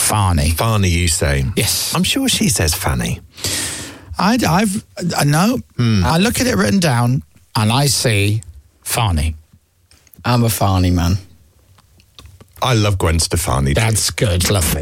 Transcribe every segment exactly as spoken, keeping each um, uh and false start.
Farney. Farney, you say? Yes. I'm sure she says Fanny. I, I've, I know. Hmm. I look at it written down and I see Farney. I'm a Farney man. I love Gwen Stefani. That's good. Lovely.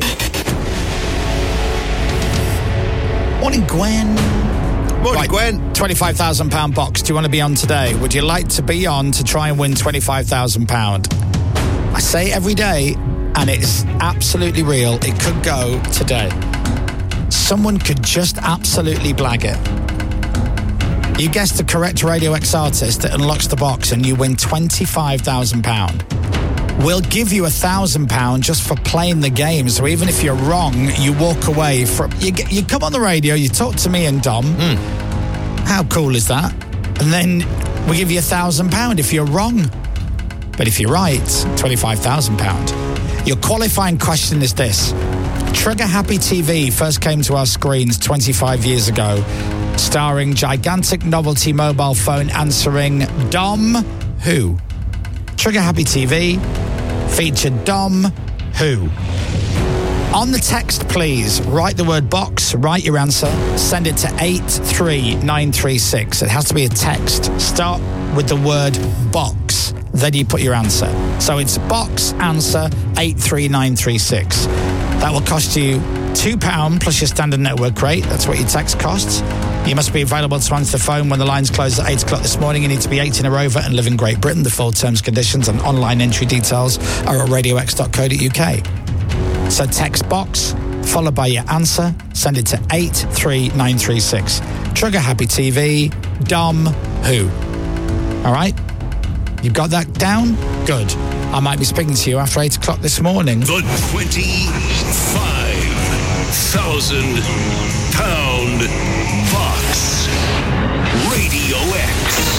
Morning, Gwen. Morning, Right, Gwen. twenty-five thousand pounds box. Do you want to be on today? Would you like to be on to try and win twenty-five thousand pounds? I say it every day, and it's absolutely real. It could go today. Someone could just absolutely blag it. You guess the correct Radio X artist that unlocks the box, and you win twenty-five thousand pounds. We'll give you a thousand pounds just for playing the game. So even if you're wrong, you walk away from. You get, you come on the radio, you talk to me and Dom. Mm. How cool is that? And then we give you a thousand pound if you're wrong. But if you're right, twenty-five thousand pound. Your qualifying question is this: Trigger Happy T V first came to our screens twenty-five years ago, starring gigantic novelty mobile phone answering Dom Who. Trigger Happy T V featured Dom Who. On the text, please, write the word box, write your answer, send it to eight three nine three six. It has to be a text. Start with the word box, then you put your answer. So it's box, answer, eight three nine three six. That will cost you two pounds plus your standard network rate. That's what your text costs. You must be available to answer the phone when the lines close at eight o'clock this morning. You need to be eighteen or over and live in Great Britain. The full terms, conditions and online entry details are at radio x dot co dot u k. So text box, followed by your answer. Send it to eight three nine three six. Trigger Happy T V, Dom Who. All right? You've got that down? Good. I might be speaking to you after eight o'clock this morning. The twenty-five thousand pound box. Radio X.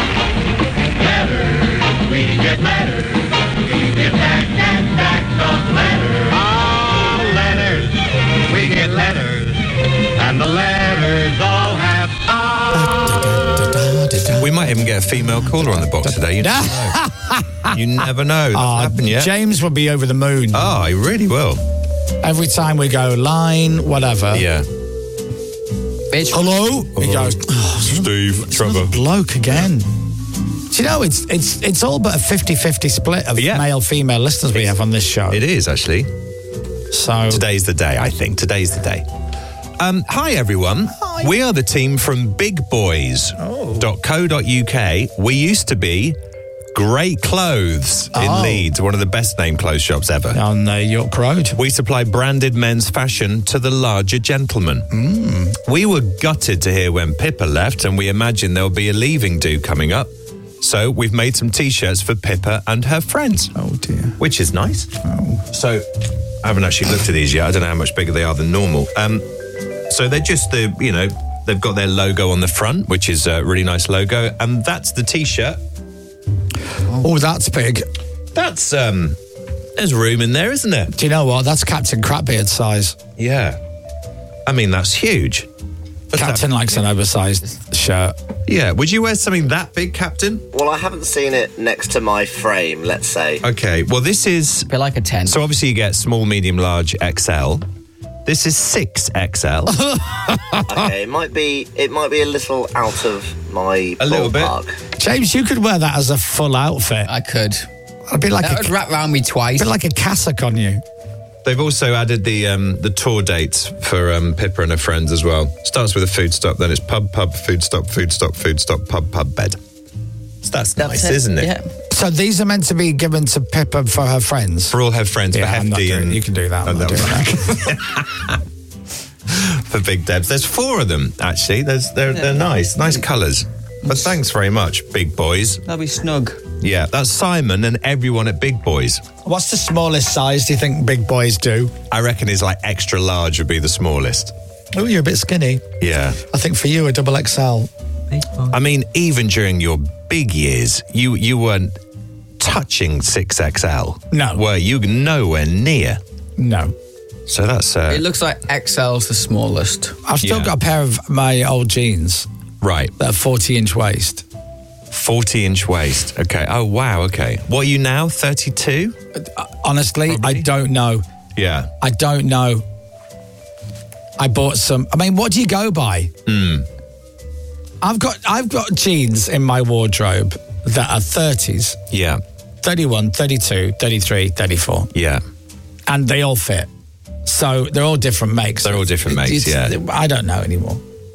Letters, we get letters. We get back, back, back those letters. Oh, letters, we get letters. And the letters all have oh. We might even get a female caller on the box today. You never know. You never know. That's Oh, happened yet. James will be over the moon. Oh, he really will. Every time we go line, whatever. Yeah. Bitch. Hello? He goes, oh, Steve, Trevor. bloke again. Do you know, it's it's it's all but a fifty-fifty split of Yeah. male-female listeners we have on this show. It is, actually. So Today's the day, I think. Today's the day. Um, hi, everyone. Hi. We are the team from big boys dot co dot u k. We used to be Great Clothes in Oh. Leeds, one of the best named clothes shops ever. on uh, York Road. We supply branded men's fashion to the larger gentlemen. Mm. We were gutted to hear when Pippa left, and we imagine there'll be a leaving do coming up. So we've made some T-shirts for Pippa and her friends. Oh, dear. Which is nice. Oh. So I haven't actually looked at these yet. I don't know how much bigger they are than normal. Um, so they're just the, you know, they've got their logo on the front, which is a really nice logo. And that's the T-shirt. Oh, that's big. That's, um, there's room in there, isn't there? Do you know what? That's Captain Crapbeard size. Yeah. I mean, that's huge. What's Captain that? likes an oversized shirt. Yeah. Would you wear something that big, Captain? Well, I haven't seen it next to my frame, let's say. Okay. Well, this is... Bit like a ten. So obviously you get small, medium, large, X L. This is six X L. Okay, it might be it might be a little out of my A little bit. ballpark. James, you could wear that as a full outfit. I could. It'd be like That a, would wrap round me twice. bit like a cassock on you. They've also added the um, the tour dates for um, Pippa and her friends as well. Starts with a food stop, then it's pub, pub, food stop, food stop, food stop, pub, pub, bed. So that's, That's nice, it. isn't it? Yeah. So these are meant to be given to Pippa for her friends. For all her friends, Yeah, for I'm not Hefty doing- and... you can do that, I'm and not doing that. For Big Debs. There's four of them, actually. There's, they're, they're nice. Nice colours. But thanks very much, Big Boys. That'll be snug. Yeah, that's Simon and everyone at Big Boys. What's the smallest size do you think big boys do? I reckon it's like extra large would be the smallest. Oh, you're a bit skinny. Yeah. I think for you, a double X L. I mean, even during your big years, you, you weren't touching six X L. No. Were you? Nowhere near. No. So that's... Uh, It looks like X L's the smallest. I've still Yeah. got a pair of my old jeans right. that are forty-inch waist. forty-inch waist. Okay. Oh, wow. Okay. What are you now? thirty-two? Honestly, Probably. I don't know. Yeah. I don't know. I bought some. I mean, what do you go by? Mm. I've got I've got jeans in my wardrobe that are thirties. Yeah. thirty-one, thirty-two, thirty-three, thirty-four. Yeah. And they all fit. So they're all different makes. They're all different makes, It's- yeah. I don't know anymore.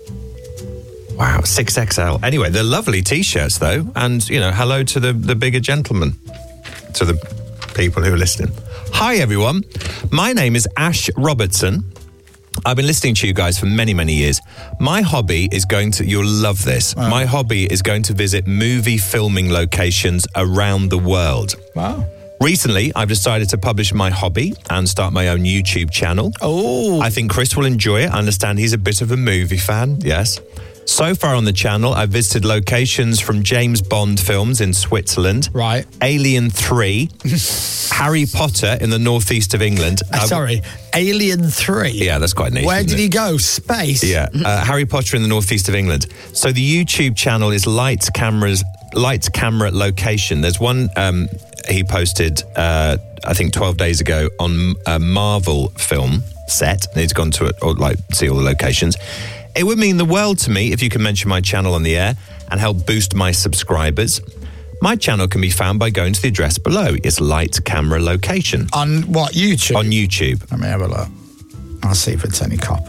Wow, six X L. Anyway, they're lovely T-shirts, though. And, you know, hello to the, the bigger gentlemen, to the people who are listening. Hi, everyone. My name is Ash Robertson. I've been listening to you guys for many, many years. My hobby is going to, you'll love this. Wow. My hobby is going to visit movie filming locations around the world. Wow. Recently, I've decided to publish my hobby and start my own YouTube channel. Oh. I think Chris will enjoy it. I understand he's a bit of a movie fan, yes. So far on the channel, I've visited locations from James Bond films in Switzerland. Right. Alien three. Harry Potter in the northeast of England. Uh, I've- sorry, Alien three. Yeah, that's quite niche. Where isn't did it? he go? Space? Yeah, uh, Harry Potter in the northeast of England. So the YouTube channel is Lights Cameras, Lights Camera Location. There's one um, he posted, uh, I think, twelve days ago on a Marvel film set. And he's gone to it, or like see all the locations. It would mean the world to me if you can mention my channel on the air and help boost my subscribers. My channel can be found by going to the address below. It's Lights Camera Location. On what, YouTube? On YouTube. Let me have a look. I'll see if it's any cop.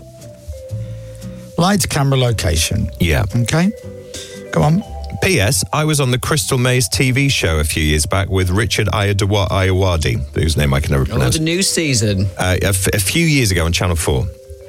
Lights, camera, location. Yeah. Okay. Go on. P S. I was on the Crystal Maze T V show a few years back with Richard Ayawa- Ayawadi, whose name I can never Oh, pronounce. the new season. Uh, a, f- a few years ago on Channel four.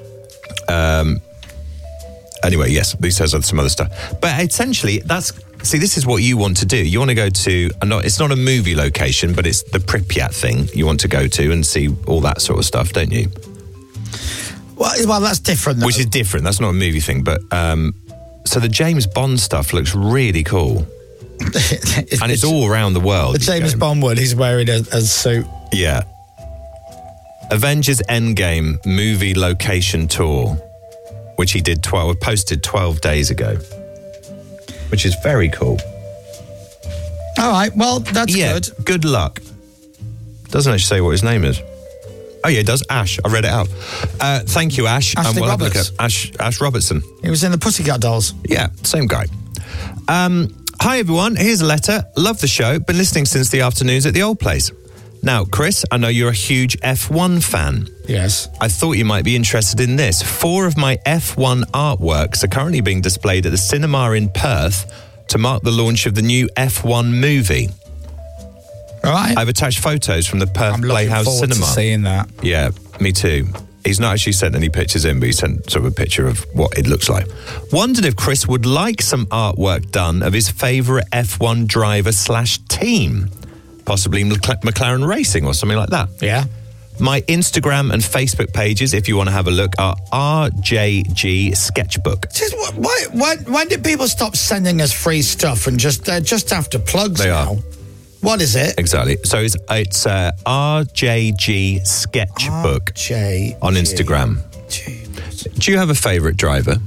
Um. Anyway, yes, he says some other stuff. But essentially, that's... See, this is what you want to do. You want to go to... A not, it's not a movie location, but it's the Pripyat thing you want to go to and see all that sort of stuff, don't you? Well, well that's different. Though. Which is different. That's not a movie thing, but... Um, so the James Bond stuff looks really cool. it's, And it's all around the world. The James you go. Bond one, he's wearing a, a suit. Yeah. Avengers Endgame movie location tour, which he did twelve, posted twelve days ago, which is very cool. All right, well, that's yeah, good. Good luck. Doesn't actually say what his name is. Oh yeah, it does. Ash. I read it out. Uh, thank you, Ash. Ashley we'll have a look Roberts. at Ash. Ash Robertson. He was in the Pussycat Dolls. Yeah, same guy. Um, hi everyone. Here's a letter. Love the show. Been listening since the afternoons at the old place. Now, Chris, I know you're a huge F one fan. Yes. I thought you might be interested in this. Four of my F one artworks are currently being displayed at the cinema in Perth to mark the launch of the new F one movie. All right. I've attached photos from the Perth I'm looking Playhouse forward Cinema. to seeing that. Yeah, me too. He's not actually sent any pictures in, but he sent sort of a picture of what it looks like. Wondered if Chris would like some artwork done of his favourite F one driver slash team. Possibly Mc- McLaren Racing or something like that. Yeah. My Instagram and Facebook pages, if you want to have a look, are R J G Sketchbook. Just, wh- why, why, when did people stop sending us free stuff and just uh, just after plugs They now? are. What is it? Exactly. So it's it's uh, R J G Sketchbook J. on Instagram. Do you have a favourite driver?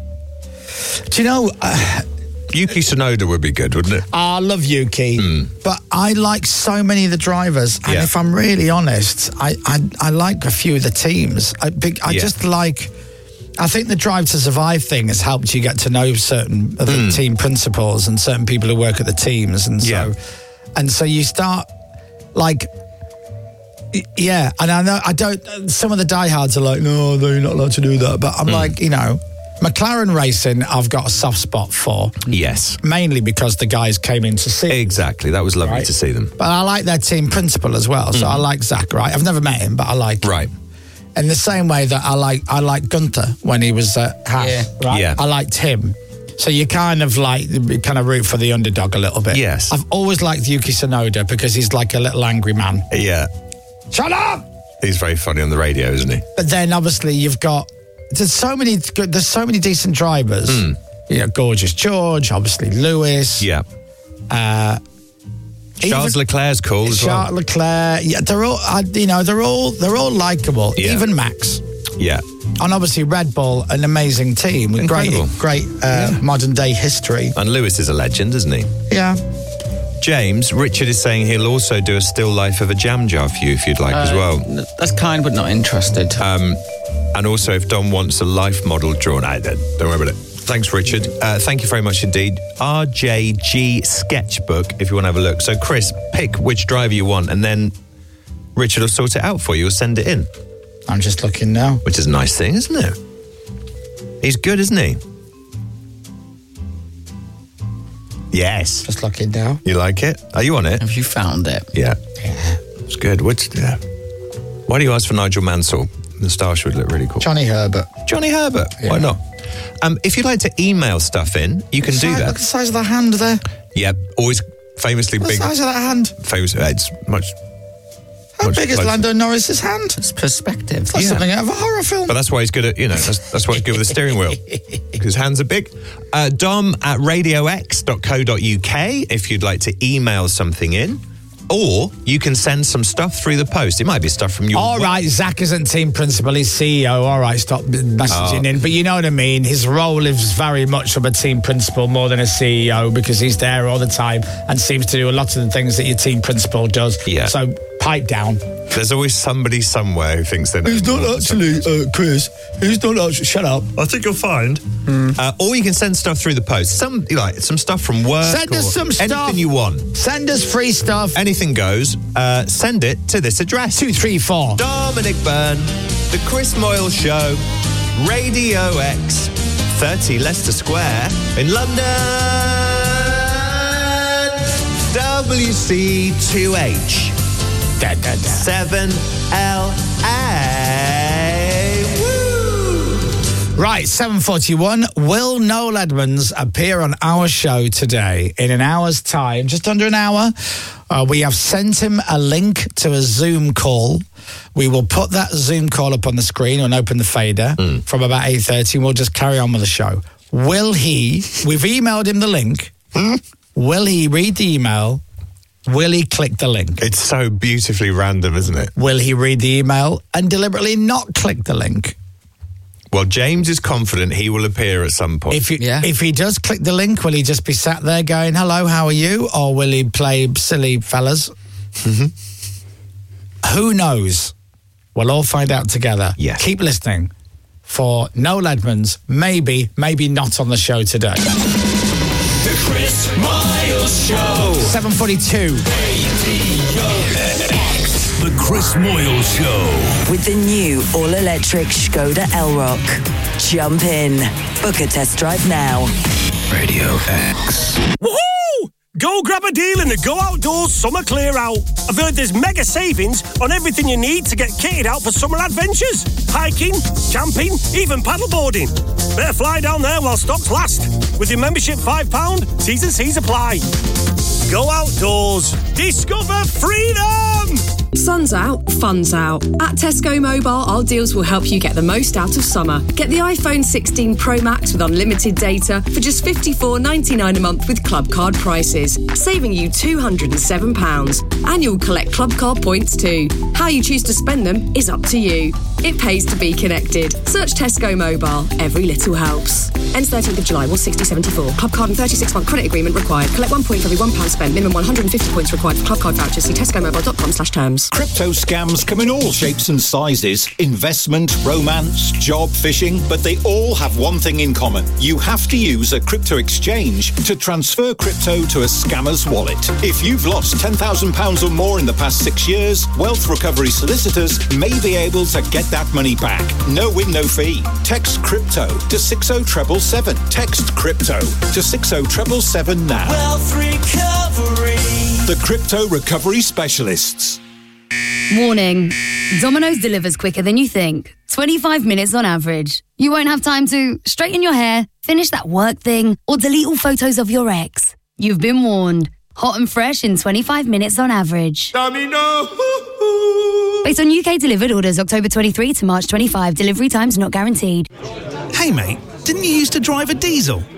Do you know? Uh, Yuki Tsunoda would be good, wouldn't it? I love Yuki, but I like so many of the drivers. And Yeah. if I'm really honest, I, I I like a few of the teams. I, big, I Yeah. just like. I think the Drive to Survive thing has helped you get to know certain of the team principals and certain people who work at the teams, and so Yeah. and so you start like. y- Yeah, and I know I don't. Some of the diehards are like, no, they're not allowed to do that. But I'm like, you know, McLaren Racing, I've got a soft spot for. Yes. Mainly because the guys came in to see. Exactly. That was lovely Right. to see them. But I like their team principal as well. So I like Zach, right? I've never met him, but I like him. Right. In the same way that I like I like Gunther when he was at Haas, Yeah. right? Yeah. I liked him. So you kind of like kind of root for the underdog a little bit. Yes. I've always liked Yuki Tsunoda because he's like a little angry man. Yeah. Shut up! He's very funny on the radio, isn't he? But then obviously you've got there's so many good there's so many decent drivers. You know, Gorgeous George, obviously Lewis. Yeah. Uh, Charles even- Leclerc's cool as Charles well. Leclerc, yeah, they're all, uh, you know, they're all, they're all likable. Yeah. Even Max, Yeah. and obviously Red Bull, an amazing team with great, Incredible. great uh, modern day history. And Lewis is a legend, isn't he? Yeah, James, Richard is saying he'll also do a still life of a jam jar for you if you'd like as well. N- That's kind, but not interested. Um, and also, if Dom wants a life model drawn, I don't don't worry about it. Thanks, Richard. Uh, thank you very much indeed. R J G Sketchbook, if you want to have a look. So, Chris, pick which driver you want, and then Richard will sort it out for you. He'll send it in. I'm just looking now. Which is a nice thing, isn't it? He's good, isn't he? Yes. Just looking now. You like it? Are you on it? Have you found it? Yeah. Yeah. It's good. Which, yeah. Why do you ask for Nigel Mansell? The moustache would look really cool. Johnny Herbert. Johnny Herbert. Yeah. Why not? Um, if you'd like to email stuff in, you can do Look that. at the size of the hand there. Yeah, always famously Look at big. the size of that hand. Famous, uh, it's much. How much big is closer. Lando Norris's hand? It's perspective. That's Yeah. something out of a horror film. But that's why he's good at, you know, that's, that's why he's good with the steering wheel. Because his hands are big. Uh, Dom at radio x dot co dot u k if you'd like to email something in. Or you can send some stuff through the post. It might be stuff from your... All right, Zach isn't team principal, he's C E O. All right, stop messaging Oh. in. But you know what I mean? His role is very much of a team principal more than a C E O because he's there all the time and seems to do a lot of the things that your team principal does. Yeah. So pipe down. There's always somebody somewhere who thinks they know. He's not more than actually, uh, Chris. He's not actually. Shut up. I think you'll find. Uh, or you can send stuff through the post. Some like some stuff from work. Send us or some stuff. Anything you want. Send us free stuff. Anything goes. Uh, send it to this address. Two, three, four. Dominic Byrne, The Chris Moyle Show, Radio X, thirty Leicester Square in London. W C two H Da, da, da. seven L A. Woo! Right, seven forty-one. Will Noel Edmonds appear on our show today in an hour's time, just under an hour? Uh, we have sent him a link to a Zoom call. We will put that Zoom call up on the screen and open the fader Mm. from about eight thirty. We'll just carry on with the show. Will he, we've emailed him the link. Will he read the email? Will he click the link? It's so beautifully random, isn't it? Will he read the email and deliberately not click the link? Well, James is confident he will appear at some point. If, you, Yeah. if he does click the link, will he just be sat there going, hello, how are you? Or will he play silly fellas? Mm-hmm. Who knows? We'll all find out together. Yes. Keep listening for Noel Edmonds, maybe, maybe not on the show today. The Chris Miles Show. seven forty-two. The Chris Moyle Show. With the new all-electric Skoda Elrock. Jump in. Book a test drive now. Radio X. Woohoo! Go grab a deal in the Go Outdoors Summer Clear Out. I've heard there's mega savings on everything you need to get kitted out for summer adventures. Hiking, camping, even paddleboarding. Better fly down there while stocks last. With your membership five pounds, T's and C's apply. Go Outdoors. Discover freedom! Sun's out, fun's out. At Tesco Mobile, our deals will help you get the most out of summer. Get the iPhone sixteen Pro Max with unlimited data for just fifty-four ninety-nine a month with Club Card prices, saving you two hundred seven pounds. And you'll collect Club Card points too. How you choose to spend them is up to you. It pays to be connected. Search Tesco Mobile. Every little helps. Ends thirteenth of July, one sixty seventy-four. Club Card and thirty-six month credit agreement required. Collect one point for every one pound spent. Minimum one hundred fifty points required for Club Card vouchers. See tescomobile.com slash terms. Crypto scams come in all shapes and sizes. Investment, romance, job, phishing, but they all have one thing in common. You have to use a crypto exchange to transfer crypto to a scammer's wallet. If you've lost ten thousand pounds or more in the past six years, Wealth Recovery Solicitors may be able to get that money back. No win, no fee. Text crypto to six oh seven seven. Text crypto to six oh seven seven now. Wealth Recovery. The Crypto Recovery Specialists. Warning. Domino's delivers quicker than you think. twenty-five minutes on average. You won't have time to straighten your hair, finish that work thing, or delete all photos of your ex. You've been warned. Hot and fresh in twenty-five minutes on average. Domino. Based on U K delivered orders October twenty-third to March twenty-fifth. Delivery times not guaranteed. Hey, mate, didn't you used to drive a diesel? Yeah,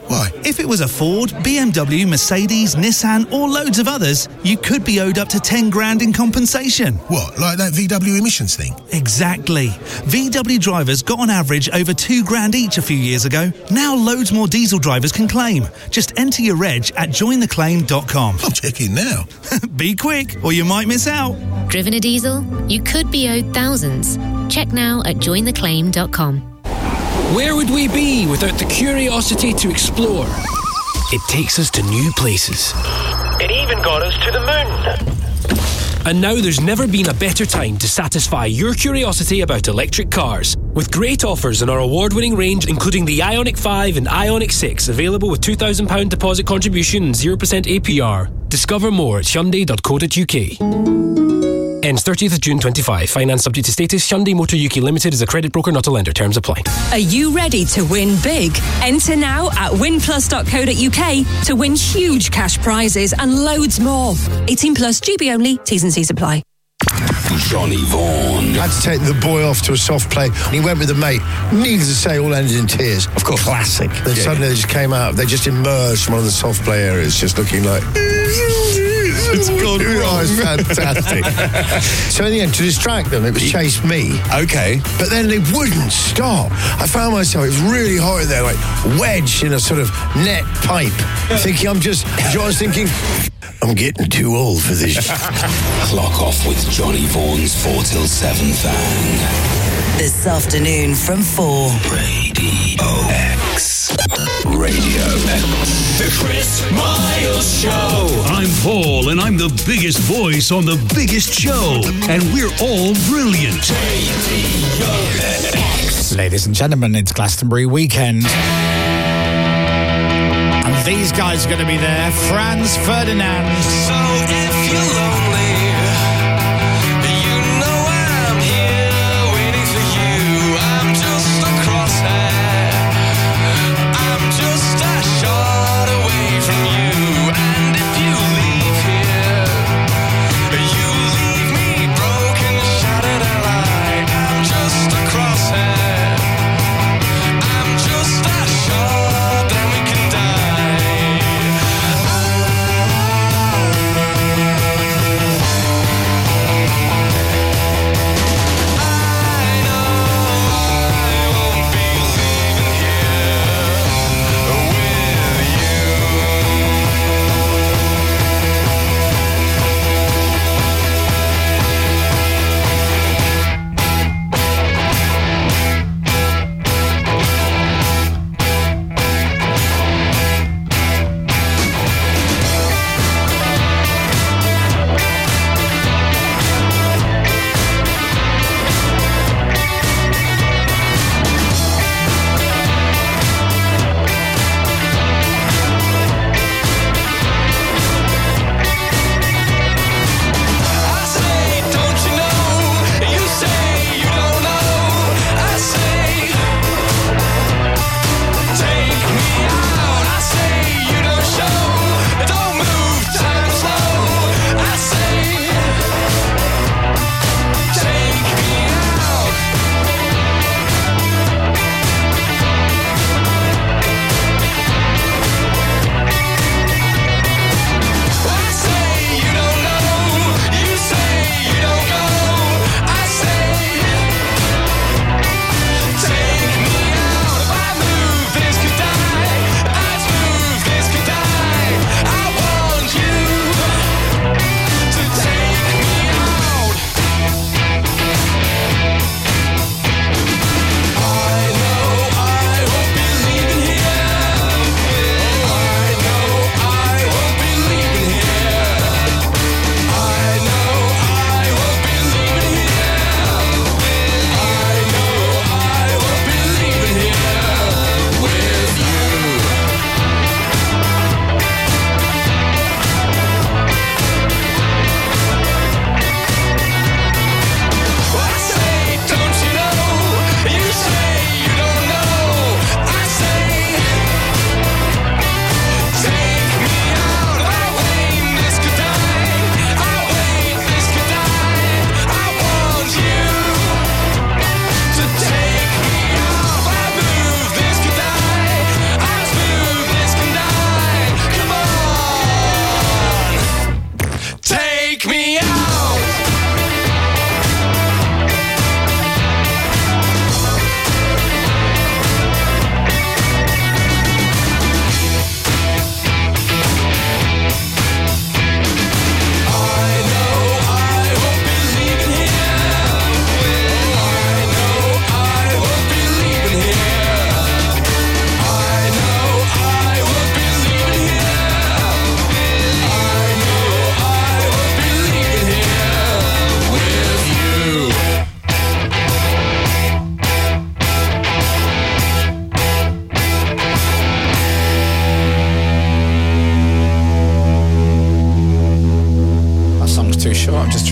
Why? If it was a Ford, B M W, Mercedes, Nissan, or loads of others, you could be owed up to ten grand in compensation. What, like that V W emissions thing? Exactly. V W drivers got on average over two grand each a few years ago. Now loads more diesel drivers can claim. Just enter your reg at join the claim dot com. I'm checking now. Be quick, or you might miss out. Driven a diesel? You could be owed thousands. Check now at join the claim dot com. Where would we be without the curiosity to explore? It takes us to new places. It even got us to the moon. And now there's never been a better time to satisfy your curiosity about electric cars. With great offers in our award-winning range, including the Ioniq five and Ioniq six, available with two thousand pounds deposit contribution and zero percent A P R. Discover more at hyundai dot co dot uk. Ends thirtieth of June twenty-five. Finance subject to status. Hyundai Motor U K Limited is a credit broker, not a lender. Terms apply. Are you ready to win big? Enter now at win plus dot co dot uk to win huge cash prizes and loads more. eighteen plus, G B only, T's and C's apply. Johnny Vaughan. Had to take the boy off to a soft play. He went with a mate. Needless to say, all ended in tears. Of course. Classic. Then yeah. Suddenly they just came out. They just emerged from one of the soft play areas, just looking like... It's gone wrong. Oh, it's fantastic. So in the end, to distract them, it was chase me. Okay. But then they wouldn't stop. I found myself, it was really hot in there, like wedged in a sort of net pipe, thinking I'm just, I was thinking, I'm getting too old for this. Clock off with Johnny Vaughan's four till seven thang. This afternoon from four. Radio X. Radio X. The Chris Miles Show. I'm Paul, and I'm the biggest voice on the biggest show. And we're all brilliant. Radio X. Ladies and gentlemen, it's Glastonbury weekend. And these guys are going to be there. Franz Ferdinand. So if you're lonely,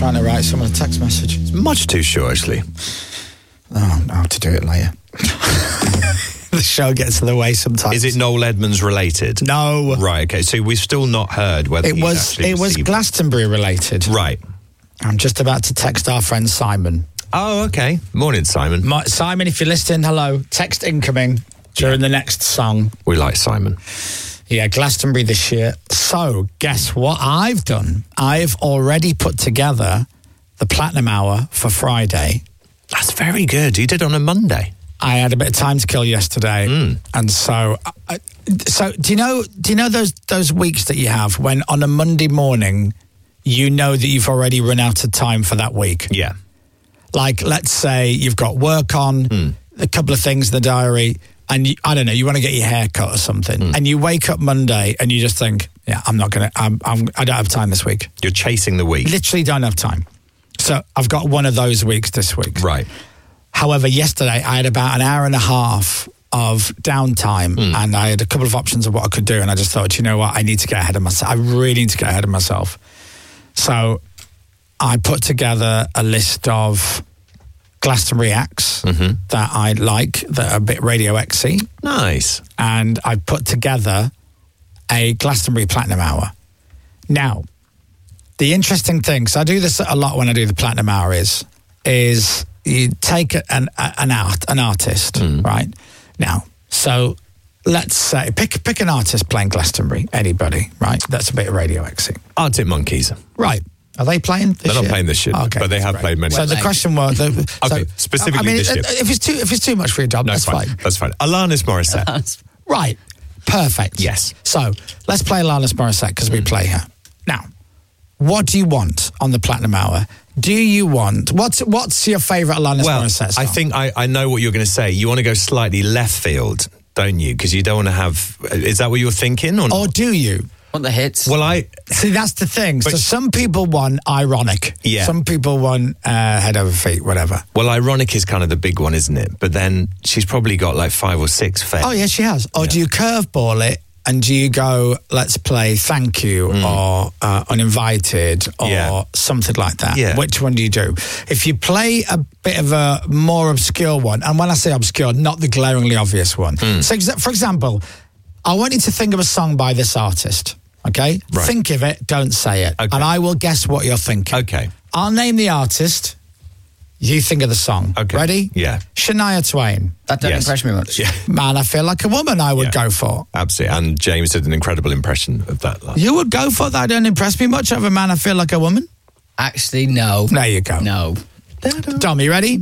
trying to write someone a text message. It's much too short, actually. Oh, I'll have to do it later. The show gets in the way sometimes. Is it Noel Edmonds related? No. Right, okay. So we've still not heard whether It he's was actually it was received- Glastonbury related. Right. I'm just about to text our friend Simon. Oh, okay. Morning, Simon. My, Simon, if you're listening, hello. Text incoming during the next song. We like Simon. Yeah, Glastonbury this year. So, guess what I've done? I've already put together the Platinum Hour for Friday. That's very good. You did it on a Monday. I had a bit of time to kill yesterday, Mm. and so, I, so do you know? Do you know those those weeks that you have when on a Monday morning, you know that you've already run out of time for that week? Yeah. Like, let's say you've got work on, Mm. a couple of things in the diary, and you, I don't know, you want to get your hair cut or something, Mm. and you wake up Monday and you just think, yeah, I'm not gonna, I'm, I'm, I don't have time this week. You're chasing the week. Literally don't have time. So I've got one of those weeks this week. Right. However, yesterday I had about an hour and a half of downtime Mm. and I had a couple of options of what I could do. And I just thought, you know what? I need to get ahead of myself. I really need to get ahead of myself. So I put together a list of Glastonbury acts Mm-hmm. that I like that are a bit Radio X-y. Nice. And I put together a Glastonbury Platinum Hour. Now, the interesting thing, so I do this a lot when I do the Platinum Hour, is, is you take an an art an artist, Mm. right? Now, so let's say pick pick an artist playing Glastonbury, anybody, right? That's a bit of Radio X-y. Arctic Monkeys. Right. Are they playing this They're not year? playing this year, Okay, but they that's have great. played many. So the question was, the, Okay, so, specifically I mean, this year. If it's too if it's too much for your job, No, that's fine. fine. That's fine. Alanis Morissette. Right. Perfect. Yes. So let's play Alanis Morissette because we play her. Now, what do you want on the Platinum Hour? Do you want, what's what's your favourite Alanis Well, Morissette song? I think I, I know what you're going to say. You want to go slightly left field, don't you? Because you don't want to have. Is that what you're thinking? Or, Or do you? Want the hits? Well, I. See, that's the thing. But- so some people want ironic. Yeah. Some people want uh, head over feet, whatever. Well, ironic is kind of the big one, isn't it? But then she's probably got like five or six fair. Oh, yeah, she has. Or do you curveball it and do you go, let's play Thank You or uh, Uninvited or Yeah. something like that? Yeah. Which one do you do? If you play a bit of a more obscure one, and when I say obscure, not the glaringly obvious one. So, exa- for example, I want you to think of a song by this artist, okay? Right. Think of it, don't say it. Okay. And I will guess what you're thinking. Okay. I'll name the artist. You think of the song. Okay. Ready? Yeah. Shania Twain. That don't Yes. impress me much. Yeah. Man, I Feel Like a Woman, I would Yeah. go for. Absolutely. And James did an incredible impression of that. Last. You would go for that. Don't impress me much of a Man, I Feel Like a Woman. Actually, no. There you go. No. Dom, you ready?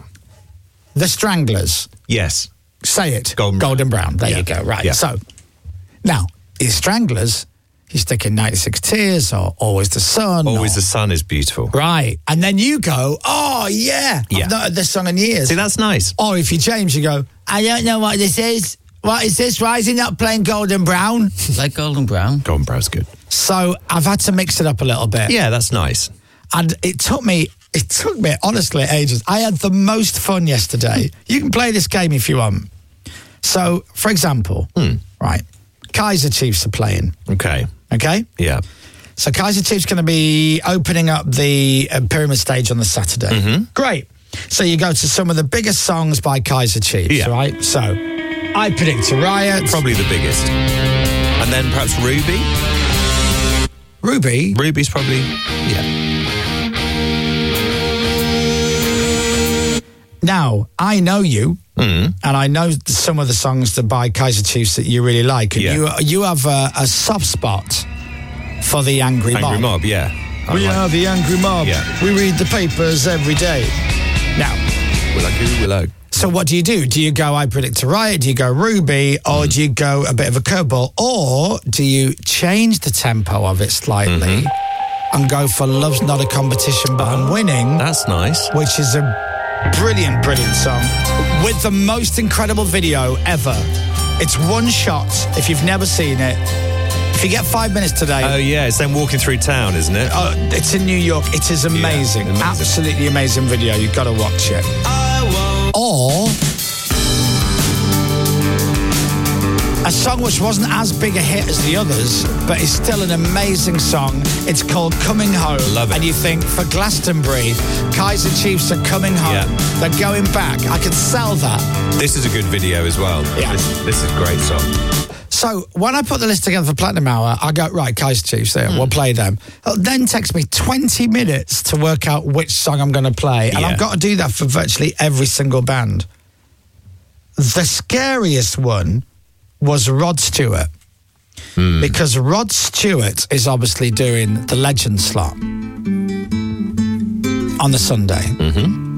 The Stranglers. Yes. Say it. Golden Brown. Golden Brown. There Yeah. you go. Right. Yeah. So, now, the Stranglers, you stick in ninety-six Tears or Always the Sun. Always or, the Sun is beautiful. Right. And then you go, oh, yeah. Yeah. I've not heard this song in years. See, that's nice. Or if you James, you go, I don't know what this is. What is this? Why is he not playing Golden Brown? Like Golden Brown. Golden Brown's good. So I've had to mix it up a little bit. Yeah, that's nice. And it took me, it took me, honestly, ages. I had the most fun yesterday. You can play this game if you want. So, for example, right, Kaiser Chiefs are playing, Okay. okay? Yeah. So Kaiser Chiefs going to be opening up the uh, Pyramid Stage on the Saturday. Mm-hmm. Great. So you go to some of the biggest songs by Kaiser Chiefs, Yeah. right? So I predict a riot. Probably the biggest. And then perhaps Ruby. Ruby. Ruby's probably, yeah. Now, I know you, Mm. and I know some of the songs that by Kaiser Chiefs that you really like. And Yeah. you you have a, a soft spot for the Angry Mob. Angry Mob, yeah. I We like- are the Angry Mob. Yeah. We read the papers every day. Now, Willow, goo, willow. so what do you do? Do you go, I predict a riot? Do you go Ruby? Or Mm. do you go a bit of a curveball? Or do you change the tempo of it slightly Mm-hmm. and go for Love's Not a Competition But I'm Winning? That's nice. Which is a brilliant, brilliant song with the most incredible video ever. It's one shot. If you've never seen it, if you get five minutes today, Oh, yeah. It's them walking through town, isn't it? uh, it's in New York. It is amazing. amazing. Absolutely amazing video. You've got to watch it. Or A song which wasn't as big a hit as the others, but is still an amazing song. It's called Coming Home. Love it. And you think, for Glastonbury, Kaiser Chiefs are coming home. Yeah. They're going back. I could sell that. This is a good video as well. Yeah. This, this is a great song. So when I put the list together for Platinum Hour, I go, right, Kaiser Chiefs there, Mm. we'll play them. It then takes me twenty minutes to work out which song I'm going to play. And Yeah. I've got to do that for virtually every single band. The scariest one was Rod Stewart. Mm. Because Rod Stewart is obviously doing the Legend slot on the Sunday. Mm-hmm.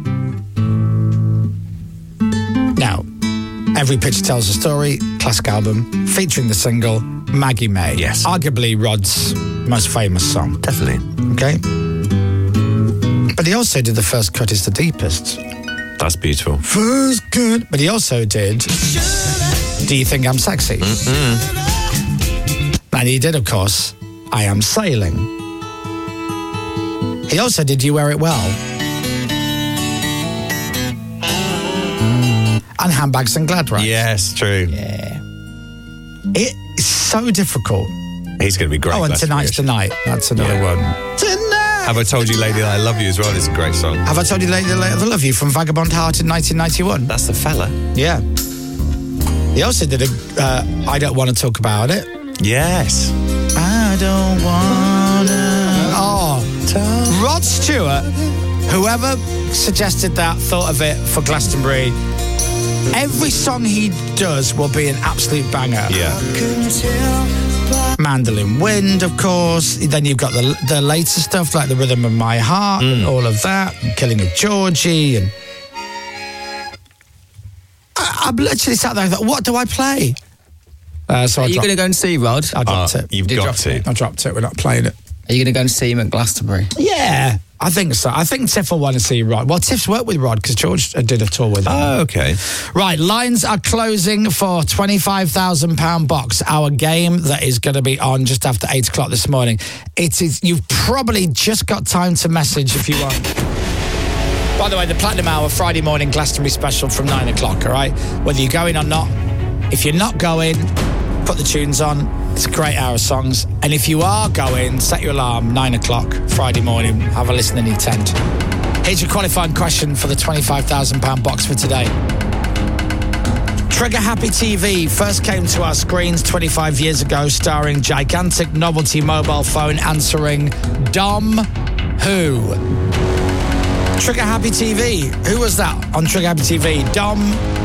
Now, Every Picture Tells a Story, classic album, featuring the single Maggie May. Yes. Arguably Rod's most famous song. Definitely. Okay? But he also did The First Cut is the Deepest. That's beautiful. First Cut. But he also did Do You Think I'm Sexy? Mm-mm. And he did, of course, I Am Sailing. He also did You Wear It Well. And Handbags and Glad Rags. Yes, true. Yeah. It's so difficult. He's going to be great. Oh, and Glastonbury. Tonight's Tonight. That's another Yeah. one. Tonight. Have I Told You, Lady, That I Love You as well? It's a great song. Have I Told You Lately That I Love You from Vagabond Heart in nineteen ninety-one? That's the fella. Yeah. He also did a uh, I Don't Want to Talk About It. Yes. I don't wanna. Oh, Rod Stewart, whoever suggested that, thought of it for Glastonbury. Every song he does will be an absolute banger. Yeah. Mandolin Wind, of course. Then you've got the the later stuff like The Rhythm of My Heart and all of that, and Killing of Georgie. And I, I literally sat there and thought, what do I play? Uh, so Are I you dropped- going to go and see Rod? I dropped Uh, it. You've Did got drop to. it? I dropped it. We're not playing it. Are you going to go and see him at Glastonbury? Yeah, I think so. I think Tiff will want to see Rod. Well, Tiff's worked with Rod because George did a tour with him. Oh, okay. Right, lines are closing for twenty-five thousand pounds box, our game that is going to be on just after eight o'clock this morning. It is. You've probably just got time to message if you want. By the way, the Platinum Hour Friday morning Glastonbury special from nine o'clock, all right? Whether you're going or not, if you're not going, put the tunes on. It's a great hour of songs. And if you are going, set your alarm, nine o'clock Friday morning. Have a listen in your tent. Here's your qualifying question for the twenty-five thousand pounds box for today. Trigger Happy T V first came to our screens twenty-five years ago, starring gigantic novelty mobile phone answering Dom Who? Trigger Happy T V. Who was that on Trigger Happy T V? Dom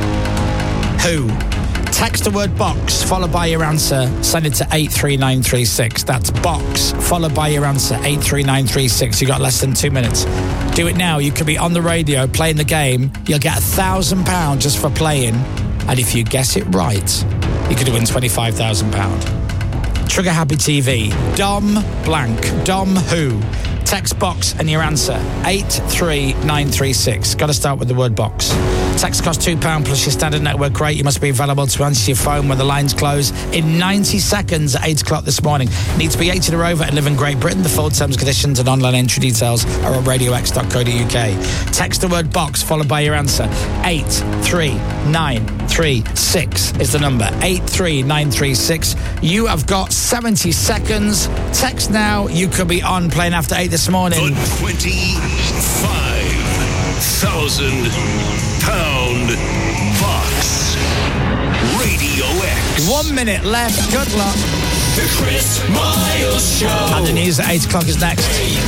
Who? Text the word box followed by your answer. Send it to eight three nine three six. That's box followed by your answer. eight three nine three six. You got less than two minutes. Do it now. You could be on the radio playing the game. You'll get a thousand pounds just for playing. And if you guess it right, you could win twenty-five thousand pounds. Trigger Happy T V. Dom blank. Dom Who? Text box and your answer. eight three nine three six. Got to start with the word box. Text costs two pounds plus your standard network rate. You must be available to answer your phone when the lines close in ninety seconds at eight o'clock this morning. Need to be eighteen or over and live in Great Britain. The full terms, conditions and online entry details are at radio x dot co dot u k. Text the word box followed by your answer. eight three nine three six is the number. eight three nine three six. You have got seventy seconds. Text now. You could be on playing after eight this morning. The twenty-five thousand pound box. Radio X. One minute left. Good luck. The Chris Miles Show. And the news at eight o'clock is next.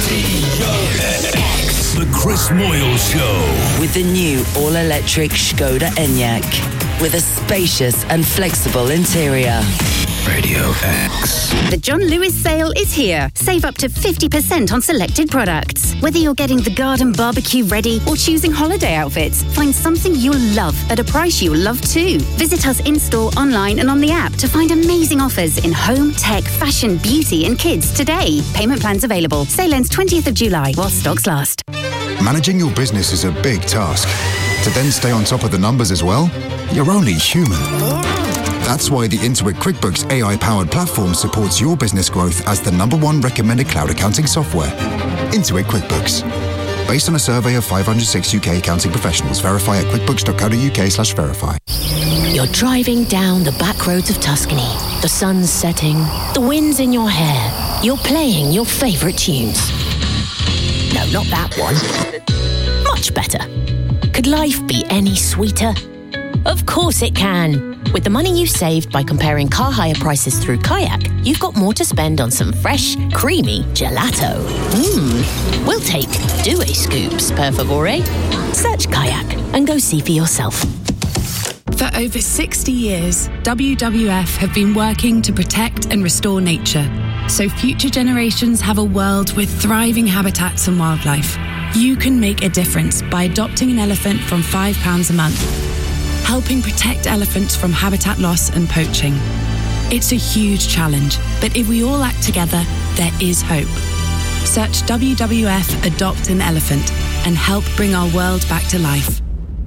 The Chris Moyle Show. With the new all-electric Skoda Enyaq. With a spacious and flexible interior. Radio X. The John Lewis sale is here. Save up to fifty percent on selected products. Whether you're getting the garden barbecue ready or choosing holiday outfits, find something you'll love at a price you'll love too. Visit us in-store, online and on the app to find amazing offers in home, tech, fashion, beauty and kids today. Payment plans available. Sale ends twentieth of July while stocks last. Managing your business is a big task. To then stay on top of the numbers as well, you're only human. That's why the Intuit QuickBooks A I-powered platform supports your business growth as the number one recommended cloud accounting software. Intuit QuickBooks. Based on a survey of five hundred six U K accounting professionals, verify at quickbooks dot co dot u k slash verify. You're driving down the back roads of Tuscany. The sun's setting, the wind's in your hair. You're playing your favourite tunes. No, not that one. Much better. Could life be any sweeter? Of course it can. With the money you saved by comparing car hire prices through Kayak, you've got more to spend on some fresh, creamy gelato. Mmm. We'll take Due Scoops, per favore. Search Kayak and go see for yourself. For over sixty years, W W F have been working to protect and restore nature, so future generations have a world with thriving habitats and wildlife. You can make a difference by adopting an elephant from five pounds a month, helping protect elephants from habitat loss and poaching. It's a huge challenge, but if we all act together, there is hope. Search W W F Adopt an Elephant and help bring our world back to life.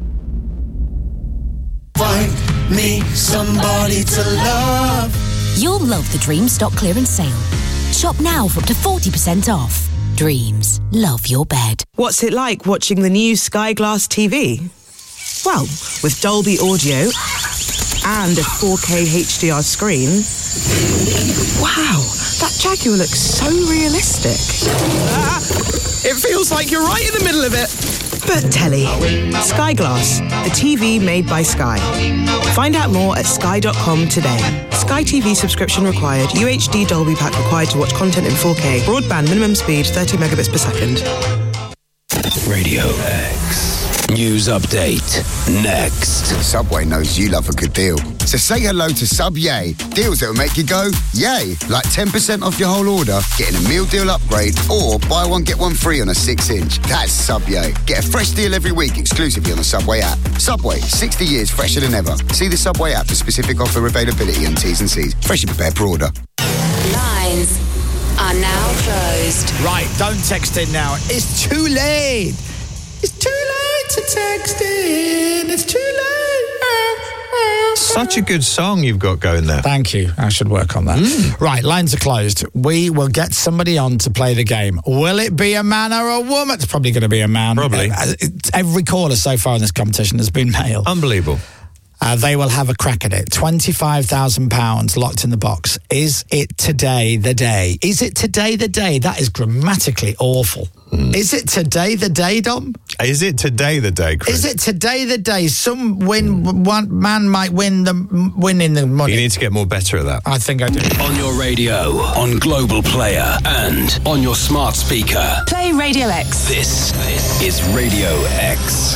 Find me somebody to love. You'll love the Dreams stock clearance sale. Shop now for up to forty percent off. Dreams, love your bed. What's it like watching the new Sky Glass T V? Well, with Dolby Audio and a four K H D R screen. Wow, that Jaguar looks so realistic. Ah, it feels like you're right in the middle of it. But telly, Sky Glass, the T V made by Sky. Find out more at sky dot com today. Sky T V subscription required. U H D Dolby pack required to watch content in four K. Broadband minimum speed thirty megabits per second. Radio X. News update next. Subway knows you love a good deal. So say hello to Sub Yay. Deals that will make you go, yay. Like ten percent off your whole order, getting a meal deal upgrade, or buy one, get one free on a six inch. That's Sub Yay. Get a fresh deal every week exclusively on the Subway app. Subway, sixty years fresher than ever. See the Subway app for specific offer availability and T's and C's. Freshly prepared per order. Lines are now closed. Right, don't text in now. It's too late. It's too late to text in. It's too late. Such a good song you've got going there. Thank you. I should work on that. Mm. Right, lines are closed. We will get somebody on to play the game. Will it be a man or a woman? It's probably going to be a man. Probably. Uh, every caller so far in this competition has been male. Unbelievable. Uh, they will have a crack at it. twenty-five thousand pounds locked in the box. Is it today the day? Is it today the day? That is grammatically awful. Mm. Is it today the day, Dom? Is it today the day, Chris? Is it today the day? Some win, mm. one man might win the winning the money. You need to get more better at that. I think I do. On your radio, on Global Player, and on your smart speaker. Play Radio X. This is Radio X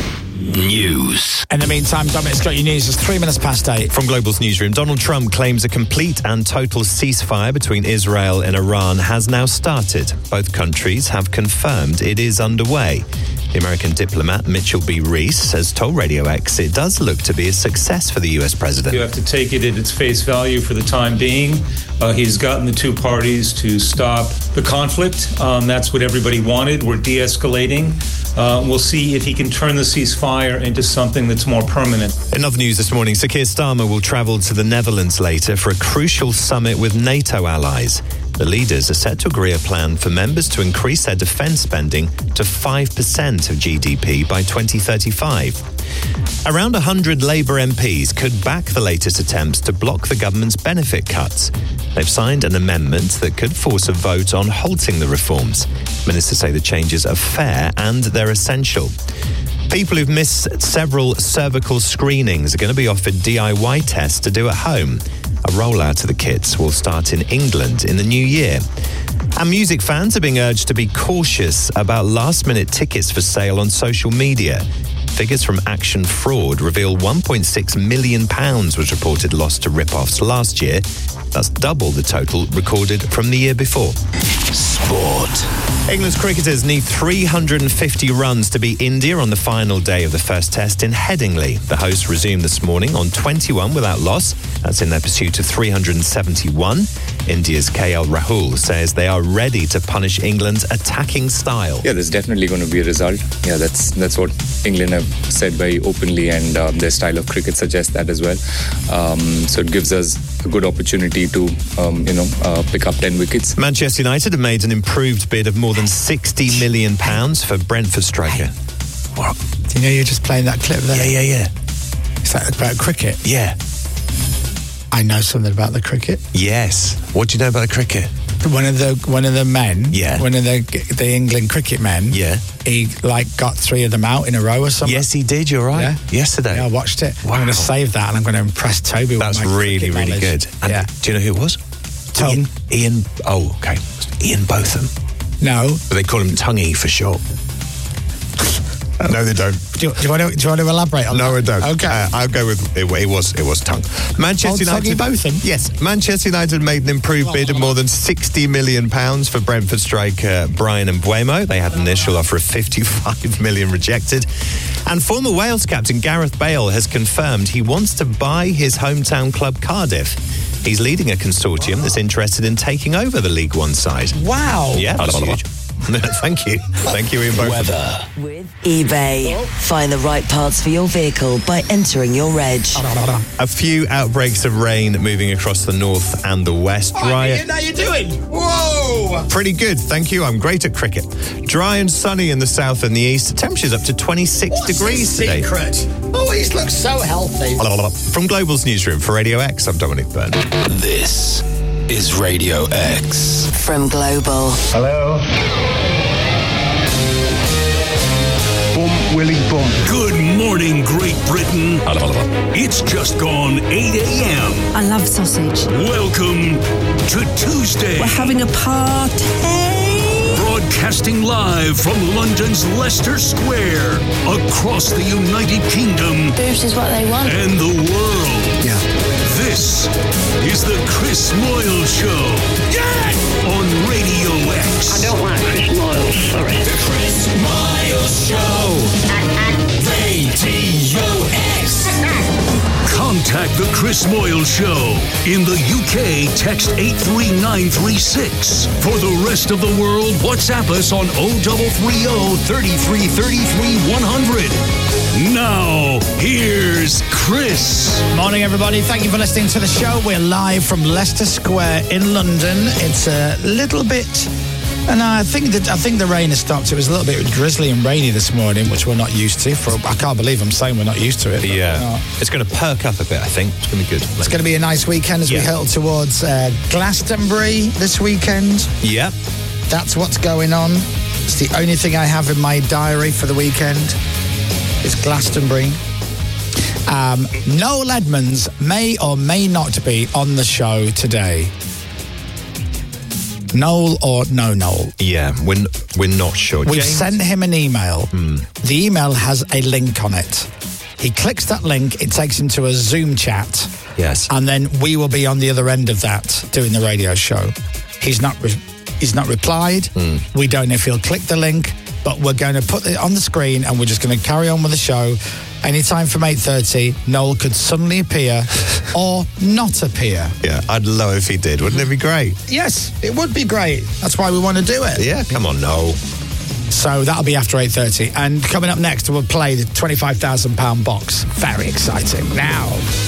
News. In the meantime, Dominic's got your news. It's three minutes past eight. From Global's newsroom, Donald Trump claims a complete and total ceasefire between Israel and Iran has now started. Both countries have confirmed it is underway. The American diplomat Mitchell B. Reese has told Radio X it does look to be a success for the U S president. You have to take it at its face value for the time being. Uh, he's gotten the two parties to stop the conflict. Um, that's what everybody wanted. We're de-escalating. Uh, we'll see if he can turn the ceasefire into something that's more permanent. In other news this morning, Sir Keir Starmer will travel to the Netherlands later for a crucial summit with NATO allies. The leaders are set to agree a plan for members to increase their defence spending to five percent of G D P by twenty thirty-five. Around one hundred Labour M Ps could back the latest attempts to block the government's benefit cuts. They've signed an amendment that could force a vote on halting the reforms. Ministers say the changes are fair and they're essential. People who've missed several cervical screenings are going to be offered D I Y tests to do at home. A rollout of the kits will start in England in the new year. And music fans are being urged to be cautious about last-minute tickets for sale on social media. Figures from Action Fraud reveal one point six million pounds was reported lost to rip-offs last year. That's double the total recorded from the year before. Sport. England's cricketers need three hundred fifty runs to beat India on the final day of the first test in Headingley. The hosts resumed this morning on twenty-one without loss. That's in their pursuit of three hundred seventy-one. India's K L Rahul says they are ready to punish England's attacking style. Yeah, there's definitely going to be a result. Yeah, that's that's what England have said very openly, and uh, their style of cricket suggests that as well. Um, so it gives us a good opportunity to, um, you know, uh, pick up ten wickets. Manchester United have made an improved bid of more than sixty million pounds for Brentford striker. What? Do you know you're just playing that clip there? Yeah, yeah, yeah. Is that about cricket? Yeah. I know something about the cricket. Yes. What do you know about the cricket? One of the one of the men, Yeah. one of the the England cricket men, Yeah. he like got three of them out in a row or something. Yes, he did. You're right. Yeah. Yesterday. Yeah, I watched it. Wow. I'm going to save that and I'm going to impress Toby. That's with my really, cricket really knowledge. good. And yeah. do you know who it was? Tom. Ian, Ian. Oh, okay. Ian Botham. No. But they call him Tonguey for short. No, they don't. Do you, do you want to do you want to elaborate on No, that? I don't. Okay. Uh, I'll go with it. It was it was tongue. Manchester Oh, Tonguey United. Botham? Yes, Manchester United made an improved bid of more than sixty million pounds for Brentford striker Brian Mbeumo. They had an initial offer of fifty-five million rejected. And former Wales captain Gareth Bale has confirmed he wants to buy his hometown club Cardiff. He's leading a consortium that's interested in taking over the League One side. Wow. Yeah, that's huge. Thank you. Thank you, Ian Botham. Weather. With eBay. Find the right parts for your vehicle by entering your reg. A few outbreaks of rain moving across the north and the west. Dry. How you doing? Whoa! Pretty good, thank you. I'm great at cricket. Dry and sunny in the south and the east. Temperatures up to twenty-six What's degrees his today. secret? Oh, he looks so healthy. From Global's newsroom for Radio X, I'm Dominic Byrne. This is Radio X. From Global. Hello. Boom, Willie, boom. Good morning, Great Britain. It's just gone eight a.m. I love sausage. Welcome to Tuesday. We're having a party. Broadcasting live from London's Leicester Square, across the United Kingdom. Boobs is what they want. And the world. Yeah. This is the Chris Moyle Show. Yes! On Radio X. I don't like Chris Moyle, sorry. The Chris Miles Show. Radio X. Contact the Chris Moyle Show. In the U K, text eight three nine three six. For the rest of the world, WhatsApp us on oh three three oh, thirty-three thirty-three one hundred. Now, here's Chris. Morning, everybody. Thank you for listening to the show. We're live from Leicester Square in London. It's a little bit, and I think that I think the rain has stopped. It was a little bit drizzly and rainy this morning, which we're not used to. For I can't believe I'm saying we're not used to it. but Yeah. we're not. It's going to perk up a bit, I think. It's going to be good. It's going to be a nice weekend as we Yeah. hurtle towards uh, Glastonbury this weekend. Yeah. That's what's going on. It's the only thing I have in my diary for the weekend. It's Glastonbury. Um, Noel Edmonds may or may not be on the show today. Noel or no Noel? Yeah, we're, we're not sure. We've James? sent him an email. The email has a link on it. He clicks that link, it takes him to a Zoom chat. Yes. And then we will be on the other end of that doing the radio show. He's not re- he's not replied. We don't know if he'll click the link, but we're going to put it on the screen and we're just going to carry on with the show. Anytime from eight thirty, Noel could suddenly appear or not appear. Yeah, I'd love if he did. Wouldn't it be great? Yes, it would be great. That's why we want to do it. Yeah, come on, Noel. So that'll be after eight thirty. And coming up next, we'll play the twenty-five thousand pound box. Very exciting. Now,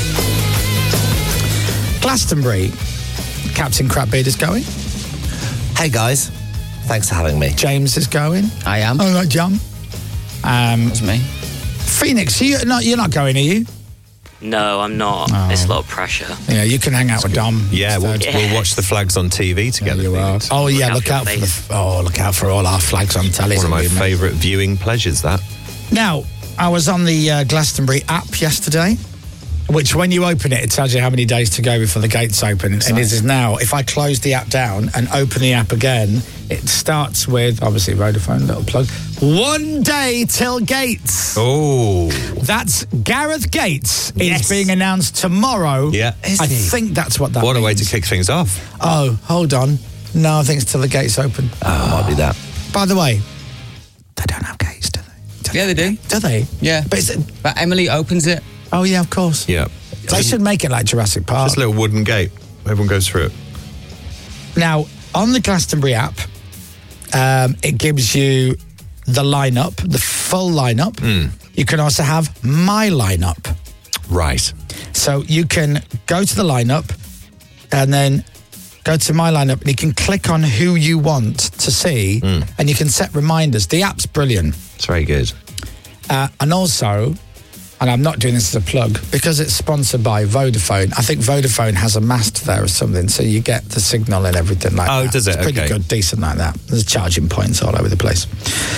Glastonbury. Captain Crapbeard is going. Hey, guys. Thanks for having me. James is going. I am. Oh, right, John. Um, That's me. Phoenix, you're not, you're not going, are you? No, I'm not. Oh. It's a lot of pressure. Yeah, you can hang out with Dom. Yeah, we'll, instead. we'll watch the flags on T V together. You are. Oh, yeah, look out for the. Oh, look out for all our flags on telly. One of my favourite viewing pleasures, that. Now, I was on the uh, Glastonbury app yesterday, which when you open it, it tells you how many days to go before the gates open. And it is now, if I close the app down and open the app again, it starts with, obviously, Vodafone, little plug, one day till gates. Oh. That's Gareth Gates Yes. is being announced tomorrow. Yeah. I think that's what that What a way means. to kick things off. Oh, hold on. No, I think it's till the gates open. Oh, might be that. By the way, Yeah, they do. do they? Yeah. But, it's, But Emily opens it. oh, yeah, of course. Yeah. They should make it like Jurassic Park. Just a little wooden gate. Everyone goes through it. Now, on the Glastonbury app, um, it gives you the lineup, the full lineup. You can also have my lineup. Right. So you can go to the lineup and then go to my lineup and you can click on who you want to see and you can set reminders. The app's brilliant. It's very good. Uh, and also, and I'm not doing this as a plug, because it's sponsored by Vodafone. I think Vodafone has a mast there or something, so you get the signal and everything like Oh, that. does it? It's pretty Okay. good, decent like that. There's charging points all over the place.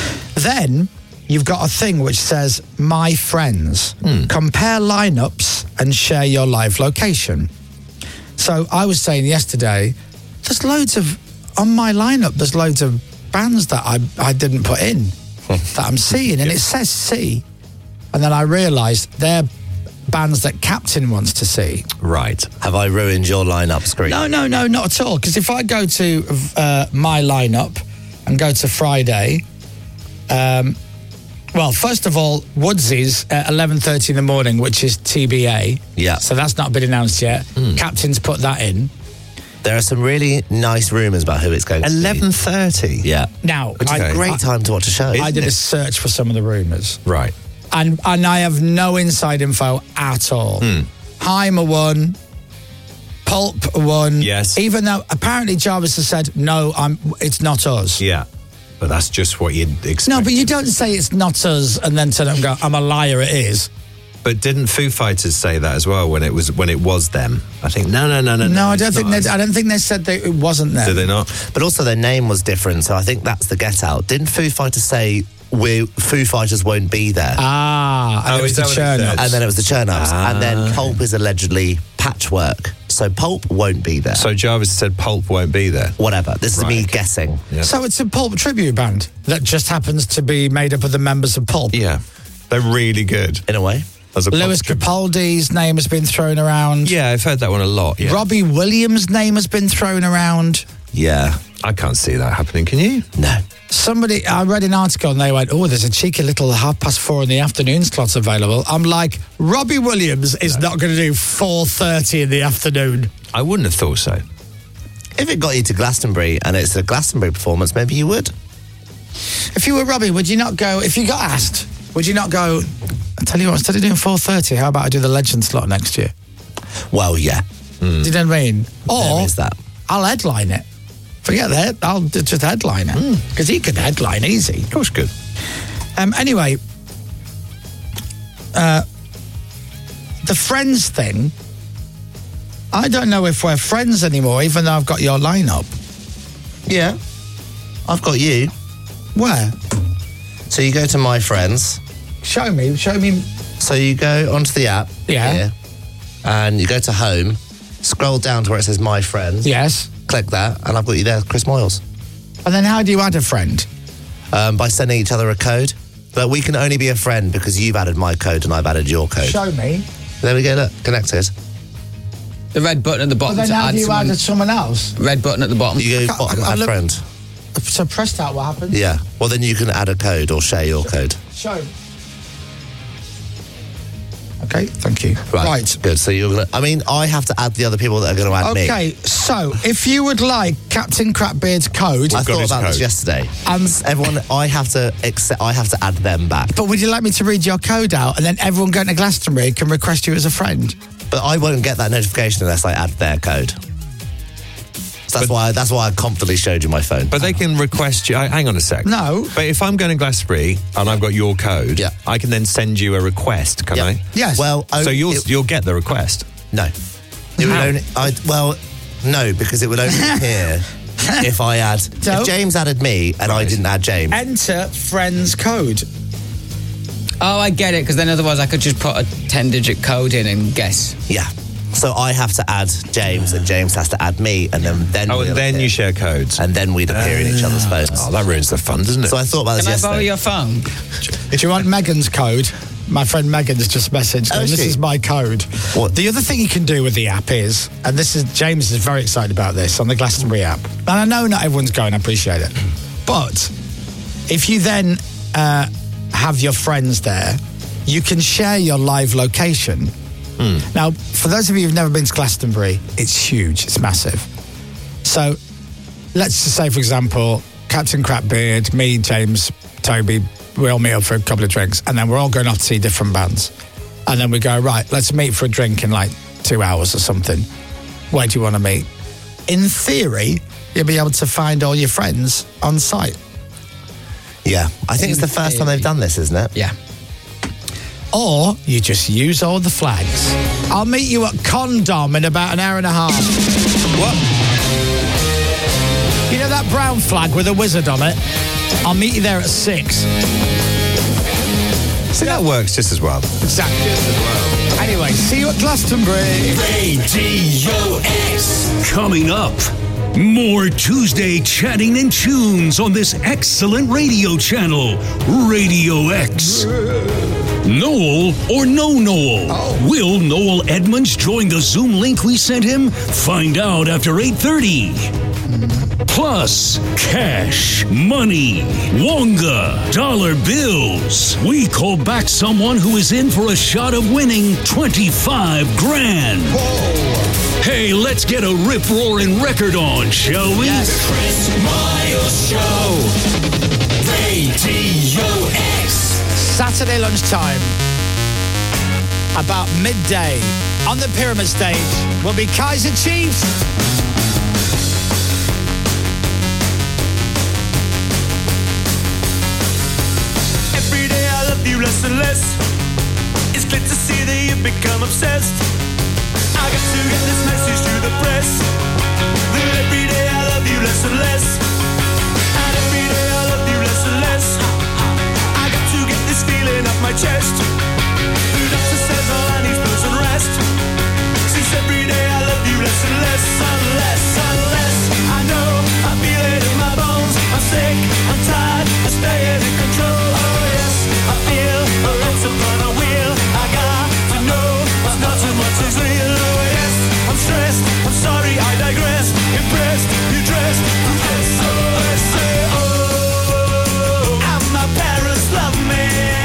Then you've got a thing which says My Friends. Compare lineups and share your live location. So I was saying yesterday, there's loads of, on my lineup, there's loads of bands that I, I didn't put in that I'm seeing, and it says see. And then I realised they're bands that Captain wants to see. Right. Have I ruined your lineup screen? No, no, no, not at all. Because if I go to uh, my lineup and go to Friday, um, well, first of all, Woodsy's at eleven thirty in the morning, which is T B A. Yeah. So that's not been announced yet. Captain's put that in. There are some really nice rumours about who it's going to be. eleven thirty? Yeah. Now, Which is a great time to watch a show. I did a isn't it? search for some of the rumours. Right. And and I have no inside info at all. Haim are one, Pulp are one. Yes. Even though apparently Jarvis has said, no, I'm. it's not us. Yeah. But that's just what you'd expect. No, but you don't say it's not us and then turn up and go, I'm a liar, it is. But didn't Foo Fighters say that as well when it was when it was them? I think no, no, no, no. No, I it's don't think not they, us. I don't think they said that it wasn't them. Did they not? But also their name was different, so I think that's the get out. Didn't Foo Fighters say we Foo Fighters won't be there? Ah, and Oh, it was is the that what it Churn-Ups. said? And then it was the Churn-Ups. Ah. And then Pulp is allegedly Patchwork. So Pulp won't be there. So Jarvis said Pulp won't be there. Whatever. This is Right, me okay. guessing. Yeah. So it's a Pulp tribute band that just happens to be made up of the members of Pulp. Yeah. They're really good. In a way. As a Lewis pop- Capaldi's name has been thrown around. Yeah, I've heard that one a lot. Yeah. Robbie Williams' name has been thrown around. Yeah. I can't see that happening, can you? No. Somebody, I read an article and they went, oh, there's a cheeky little half past four in the afternoon slots available. I'm like, Robbie Williams is not going to do four thirty in the afternoon. I wouldn't have thought so. If it got you to Glastonbury and it's a Glastonbury performance, maybe you would. If you were Robbie, would you not go, if you got asked, would you not go, I tell you what, instead of doing four thirty, how about I do the legend slot next year? Well, yeah. Do you know what I mean? Or There is that. I'll headline it. Forget that. I'll d- just headline it. Because he could headline easy. Of course, good. Um, anyway, uh, the friends thing, I don't know if we're friends anymore, even though I've got your lineup. Yeah. I've got you. Where? So you go to My Friends. Show me. Show me. So you go onto the app. Yeah. Here, and you go to Home. Scroll down to where it says My Friends. Yes. Click that, and I've got you there, Chris Moyles. And then how do you add a friend? Um, by sending each other a code. But we can only be a friend because you've added my code and I've added your code. Show me. There we go, look, connected. The red button at the But bottom then to how add do you someone. add someone else? Red button at the bottom. You go I- bottom, I- I add look- friend. So press that, what happens? Yeah. Well, then you can add a code or share your code. Show. Okay, thank you. Right. Good. So you're gonna. I mean, I have to add the other people that are going to add me. Okay, so if you would like Captain Crapbeard's code, I thought about this yesterday. Um, everyone, I have to accept. I have to add them back. But would you like me to read your code out, and then everyone going to Glastonbury can request you as a friend? But I won't get that notification unless I add their code. So that's why. That's why I confidently showed you my phone. But they can request you. I- Hang on a sec. No. But if I'm going to Glastonbury and I've got your code, Yeah. I can then send you a request, can Yeah. I? Yes. Well, So oh, you'll it- you'll get the request. No. It would How? only. I well, no, because it would only appear if I add. So- if James added me and I didn't add James. Enter friend's code. Oh, I get it, because then otherwise I could just put a ten-digit code in and guess. Yeah. So I have to add James, and James has to add me, and then then Oh, we'll and then appear. you share codes. and then we'd appear in each other's phones. Oh, that ruins the fun, doesn't it? So I thought about this Can I yesterday. borrow your phone? If you want Megan's code, my friend Megan's just messaged Oh, me. This she? is my code. What? The other thing you can do with the app is, and this is James is very excited about this on the Glastonbury app. And I know not everyone's going, I appreciate it. But if you then uh, have your friends there, you can share your live location. Now, for those of you who've never been to Glastonbury, it's huge, it's massive. So let's just say, for example, Captain Crapbeard, me, James, Toby, we all meet up for a couple of drinks, and then we're all going off to see different bands. And then we go, right, let's meet for a drink in like two hours or something. Where do you want to meet? In theory, you'll be able to find all your friends on site. Yeah, I think it's the first time they've done this, isn't it? Yeah. or you just use all the flags. I'll meet you at Condom in about an hour and a half. What? You know that brown flag with a wizard on it? I'll meet you there at six. See, that works just as well. Exactly. Just as well. Anyway, see you at Glastonbury. Radio X. Coming up, more Tuesday chatting and tunes on this excellent radio channel, Radio X. Noel or no Noel? Oh. Will Noel Edmonds join the Zoom link we sent him? Find out after eight thirty. Plus, cash, money, Wonga, dollar bills. We call back someone who is in for a shot of winning twenty-five grand. Whoa. Hey, let's get a rip-roaring record on, shall we? Yes. The Chris Miles Show. Radio X. Saturday lunchtime, about midday, on the Pyramid Stage, will be Kaiser Chiefs. Every day I love you less and less. It's good to see that you've become obsessed. I got to get this message to the press. That every day I love you less and less. And every day I love you less and less. I got to get this feeling off my chest. The doctor says all I need is some rest. Since every day I love you less and less, and less and less. I know, I feel it in my bones. I'm sick, I'm tired, I'm staying in control. Oh yes, I feel a legs upon a wheel. I got to know what's not so much is real. Oh yes, I'm stressed, I'm sorry, I digress. Impressed, you dressed, yes, oh I say, oh, and my parents love me.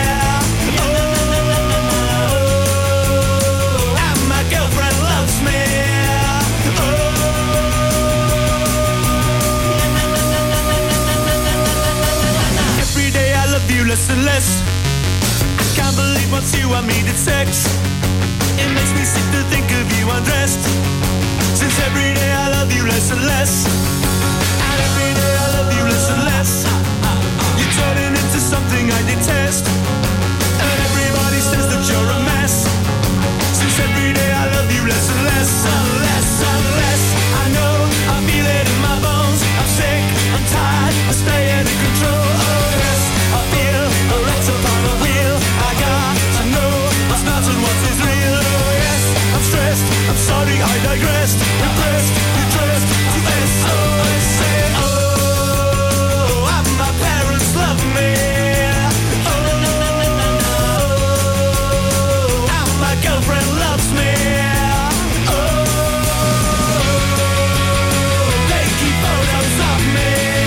Less and less. I can't believe once you and me did sex. It makes me sick to think of you undressed. Since every day I love you less and less. And every day I love you less and less. You're turning into something I detest. And everybody says that you're a mess. Since every day I love you less and less. And less and less. I know, I feel it in my bones. I'm sick, I'm tired, I'm staying in control. Oh yes, I feel a wreck's upon a wheel. I got to know what's not and what is real. Oh yes, I'm stressed, I'm sorry, I digressed. Impressed, you dressed to this. Oh, I say, oh, and my parents love me. Oh, and my girlfriend loves me. Oh, they keep photos of me.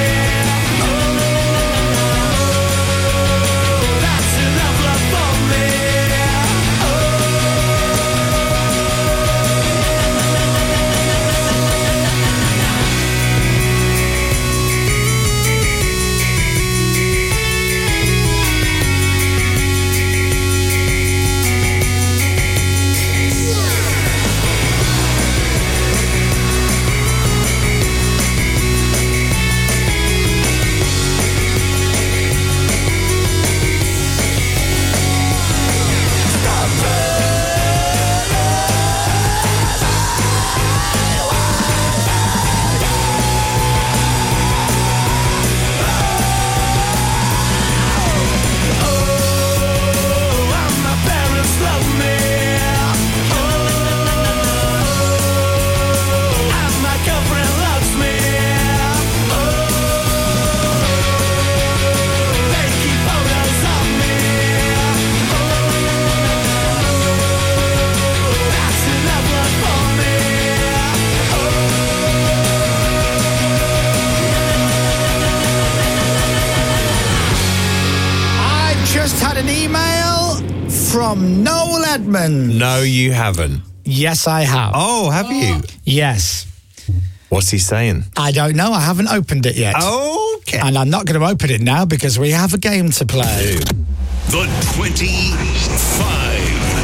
From Noel Edmonds. No, you haven't. Yes, I have. Oh, have you? Yes. What's he saying? I don't know. I haven't opened it yet. Okay. And I'm not going to open it now because we have a game to play. The twenty-five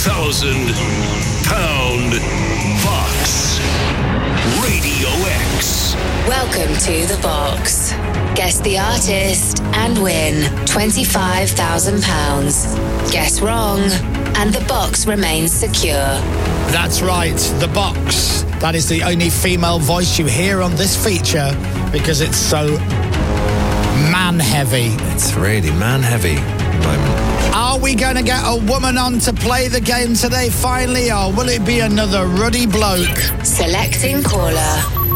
thousand pound box. Radio X. Welcome to the box. Guess the artist and win twenty-five thousand pounds. Guess wrong, and the box remains secure. That's right, the box. That is the only female voice you hear on this feature because it's so man-heavy. It's really man-heavy at the moment. Are we going to get a woman on to play the game today finally, or will it be another ruddy bloke? Selecting caller.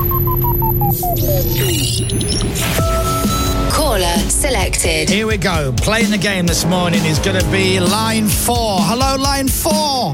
Caller selected. Here we go. Playing the game this morning is going to be line four. Hello, line four.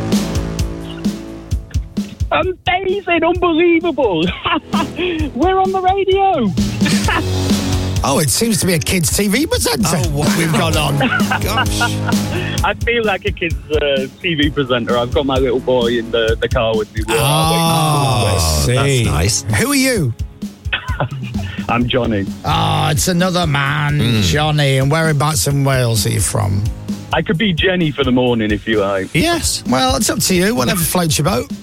Amazing, unbelievable. We're on the radio. Oh, it seems to be a kids' T V presenter. Oh, what we've got on. Gosh. I feel like a kids' uh, T V presenter. I've got my little boy in the, the car with me. Oh, I see. That's nice. Who are you? I'm Johnny. Oh, it's another man, mm. Johnny. And whereabouts in Wales are you from? I could be Jenny for the morning if you like. Yes. Well, it's up to you. Whatever floats your boat.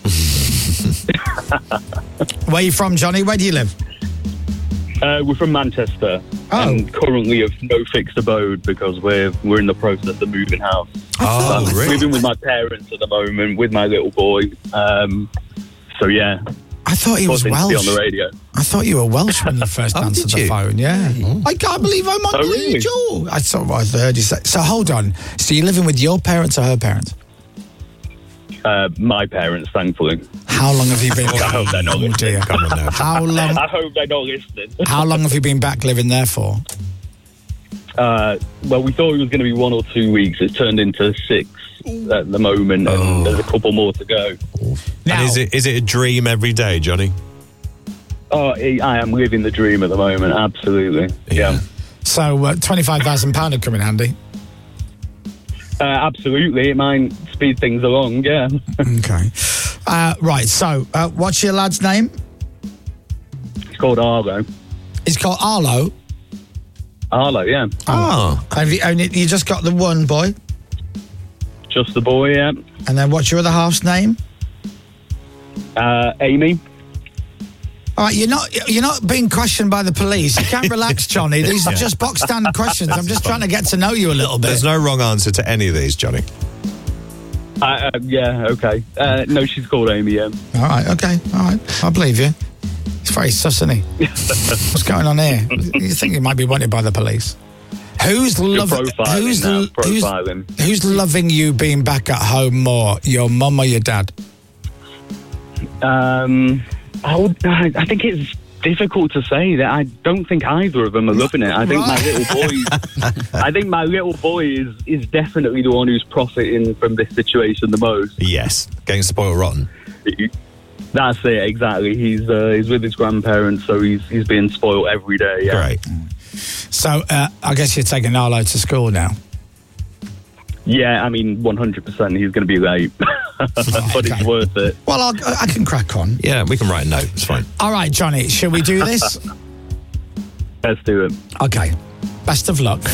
Where are you from, Johnny? Where do you live? Uh, we're from Manchester, oh. and currently of no fixed abode because we're we're in the process of moving house. Oh, so I'm really? living with my parents at the moment with my little boy. Um, so yeah, I thought he was Welsh. On the radio. I thought you were Welsh when you first oh, answered the you? phone. Yeah, mm. I can't believe I'm on oh, the really? radio. I thought I heard you say. So hold on. So you're living with your parents or her parents? Uh, my parents, thankfully. How long have you been? I hope they're not oh, dear. Come on now. How long? I hope they're not listening. How long have you been back living there for? Uh, well, we thought it was going to be one or two weeks. It's turned into six at the moment, and oh. there's a couple more to go. Now, and is it is it a dream every day, Johnny? Oh, I am living the dream at the moment. Absolutely, yeah. yeah. So uh, twenty-five thousand pound would come in handy. Uh, absolutely, it might speed things along. Yeah. Okay. Uh, right. So, uh, what's your lad's name? It's called Arlo. It's called Arlo. Arlo, yeah. Oh. Have you only you just got the one boy? Just the boy, yeah. And then what's your other half's name? Uh, Amy. All right, you're not you're not being questioned by the police. You can't relax, Johnny. These are just box standard questions. I'm just trying to get to know you a little bit. There's no wrong answer to any of these, Johnny. Uh, uh, yeah, okay. Uh, no, she's called Amy, yeah. All right, okay, all right. I believe you. He's very sus, isn't he? What's going on here? You think he might be wanted by the police? Who's loving? Who's, now, who's, who's loving you being back at home more, your mum or your dad? Um, I would. I think it's difficult to say that. I don't think either of them are loving it. I think right. my little boy. I think my little boy is is definitely the one who's profiting from this situation the most. Yes, getting spoiled rotten. That's it, exactly. He's uh, he's with his grandparents, so he's he's being spoiled every day. Yeah. Right. So uh, I guess you're taking Arlo to school now. Yeah, I mean, one hundred percent he's going to be late, but okay. It's worth it. Well, I'll, I can crack on. Yeah, we can write a note. It's fine. All right, Johnny, shall we do this? Let's do it. Okay. Best of luck.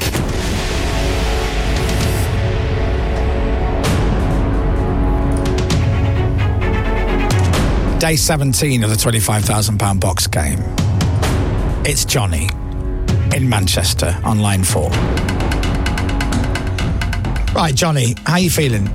Day seventeen of the twenty-five thousand pound box game. It's Johnny in Manchester on line four. Right, Johnny, how are you feeling?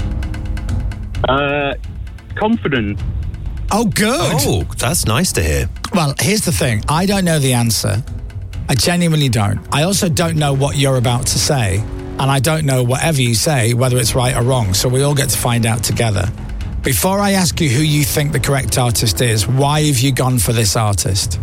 Uh, confident. Oh, good. Oh, that's nice to hear. Well, here's the thing. I don't know the answer. I genuinely don't. I also don't know what you're about to say. And I don't know whatever you say, whether it's right or wrong. So we all get to find out together. Before I ask you who you think the correct artist is, why have you gone for this artist?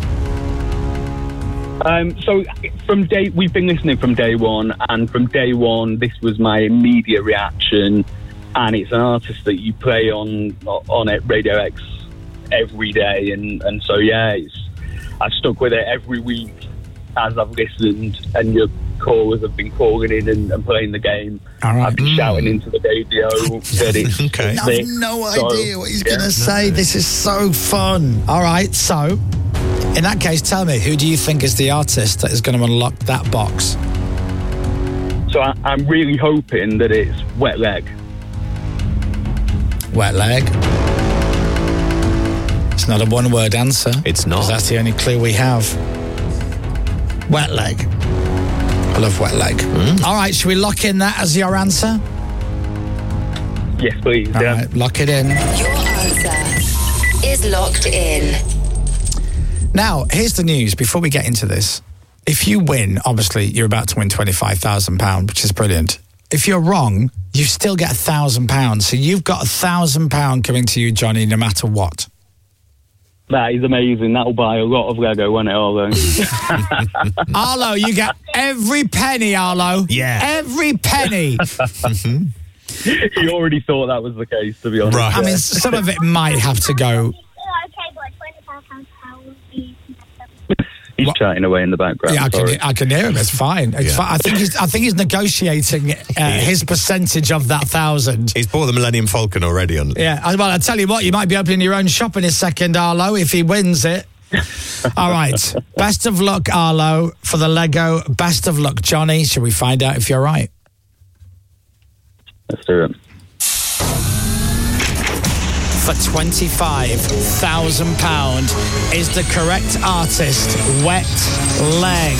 Um, so from day, we've been listening from day one, and from day one, this was my immediate reaction. And it's an artist that you play on on it, Radio X, every day, and, and so yeah, it's, I've stuck with it every week as I've listened, and your callers have been calling in and, and playing the game. All right. I've been mm. shouting into the radio that it's okay. I've no idea so, what he's yeah. going to say. This is so fun. All right, so in that case, tell me, who do you think is the artist that is going to unlock that box? So I, I'm really hoping that it's Wet Leg. Wet leg. It's not a one-word answer. It's not. 'Cause that's the only clue we have. Wet leg. I love wet leg. Mm. All right, should we lock in that as your answer? Yes, please. All yeah. right, lock it in. Your answer is locked in. Now, here's the news before we get into this. If you win, obviously, you're about to win twenty-five thousand pounds, which is brilliant. If you're wrong, you still get one thousand pounds. So you've got one thousand pounds coming to you, Johnny, no matter what. That is amazing. That'll buy a lot of Lego, won't it, Arlo? Arlo, you get every penny, Arlo. Yeah. Every penny. He already thought that was the case, to be honest. Right. I mean, some of it might have to go. He's What? chatting away in the background. Yeah, I sorry. can, I can hear him. It's fine. It's Yeah. fine. I think he's. I think he's negotiating uh, his percentage of that thousand. He's bought the Millennium Falcon already on. Yeah. I- Well, I tell you what, you might be opening your own shop in a second, Arlo, if he wins it. All right. Best of luck, Arlo, for the Lego. Best of luck, Johnny. Shall we find out if you're right? Let's do it. For twenty-five thousand pounds is the correct artist, Wet Leg.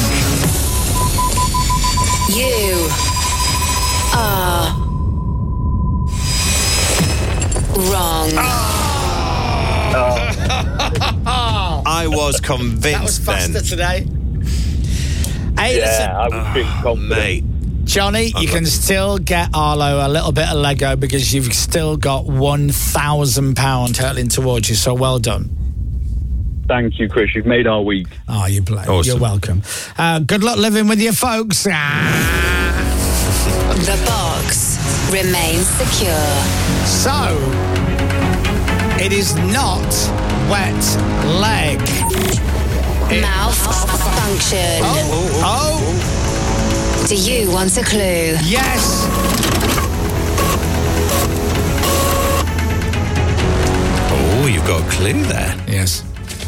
You are wrong. I was convinced That was faster then. today. Hey, Yeah, listen, I was being confident. Mate. Johnny, you can still get Arlo a little bit of Lego because you've still got one thousand pounds hurtling towards you, so well done. Thank you, Chris. You've made our week. Oh, you blame. Awesome. You're welcome. Uh, good luck living with your folks. Ah. The box remains secure. So, it is not Wet Leg. It- Malfunction. Oh, oh, Do you want a clue? yes. Oh, you've got a clue there. Yes.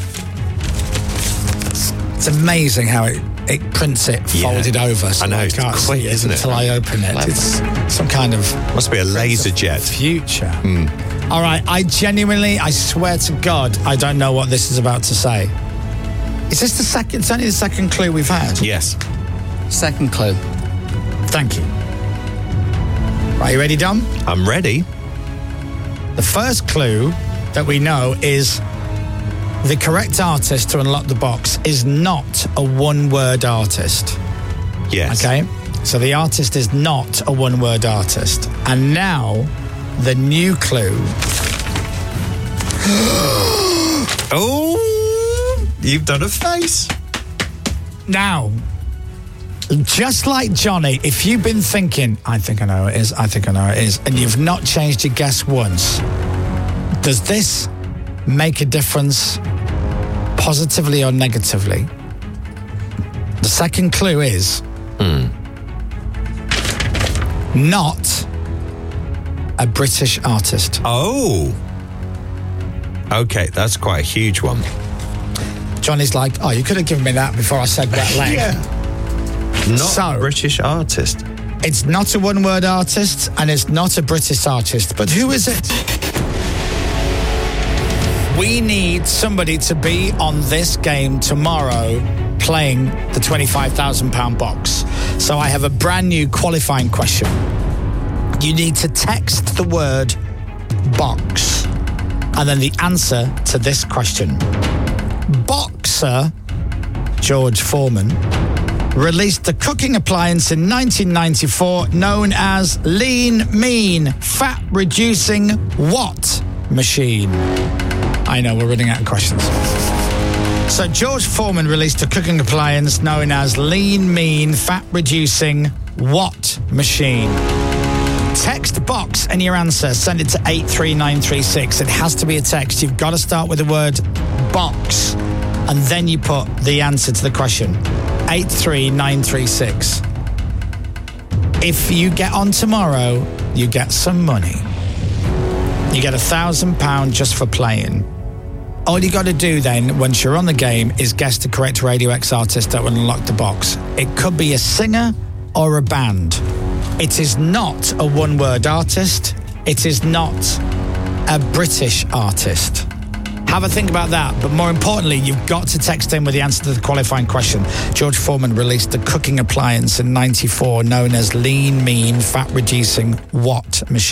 It's, it's amazing how it, it prints it Yeah. folded over. So I know, it's can't quick, see isn't it? Until I open it. It's some kind of Must be a laser jet. future. All right, I genuinely, I swear to God, I don't know what this is about to say. Is this the second? It's only the second clue we've had. Yes. Second clue. Thank you. Right, you ready, Dom? I'm ready. The first clue that we know is the correct artist to unlock the box is not a one-word artist. Yes. Okay? So the artist is not a one-word artist. And now, the new clue. Oh, you've done a face. Now, just like Johnny, if you've been thinking, I think I know who it is, I think I know who it is, and you've not changed your guess once, does this make a difference positively or negatively? The second clue is not a British artist. Oh. Okay, that's quite a huge one. Johnny's like, oh, you could have given me that before I said Wet Leg. Yeah. Not So- a British artist. It's not a one-word artist, and it's not a British artist. But who is it? We need somebody to be on this game tomorrow playing the twenty-five thousand pounds box. So I have a brand new qualifying question. You need to text the word box and then the answer to this question. Boxer George Foreman released the cooking appliance in nineteen ninety-four known as Lean Mean Fat Reducing What Machine? I know, we're running out of questions. So George Foreman released a cooking appliance known as Lean Mean Fat Reducing What Machine? Text box and your answer. Send it to eight three nine three six. It has to be a text. You've got to start with the word box and then you put the answer to the question. eight three nine three six. If you get on tomorrow, you get some money. You get a thousand pounds just for playing. All you got to do then, once you're on the game, is guess the correct Radio X artist that will unlock the box. It could be a singer or a band. It is not a one-word artist. It is not a British artist? Have a think about that. But more importantly, you've got to text in with the answer to the qualifying question. George Foreman released a cooking appliance in ninety-four known as Lean Mean Fat Reducing What Machine?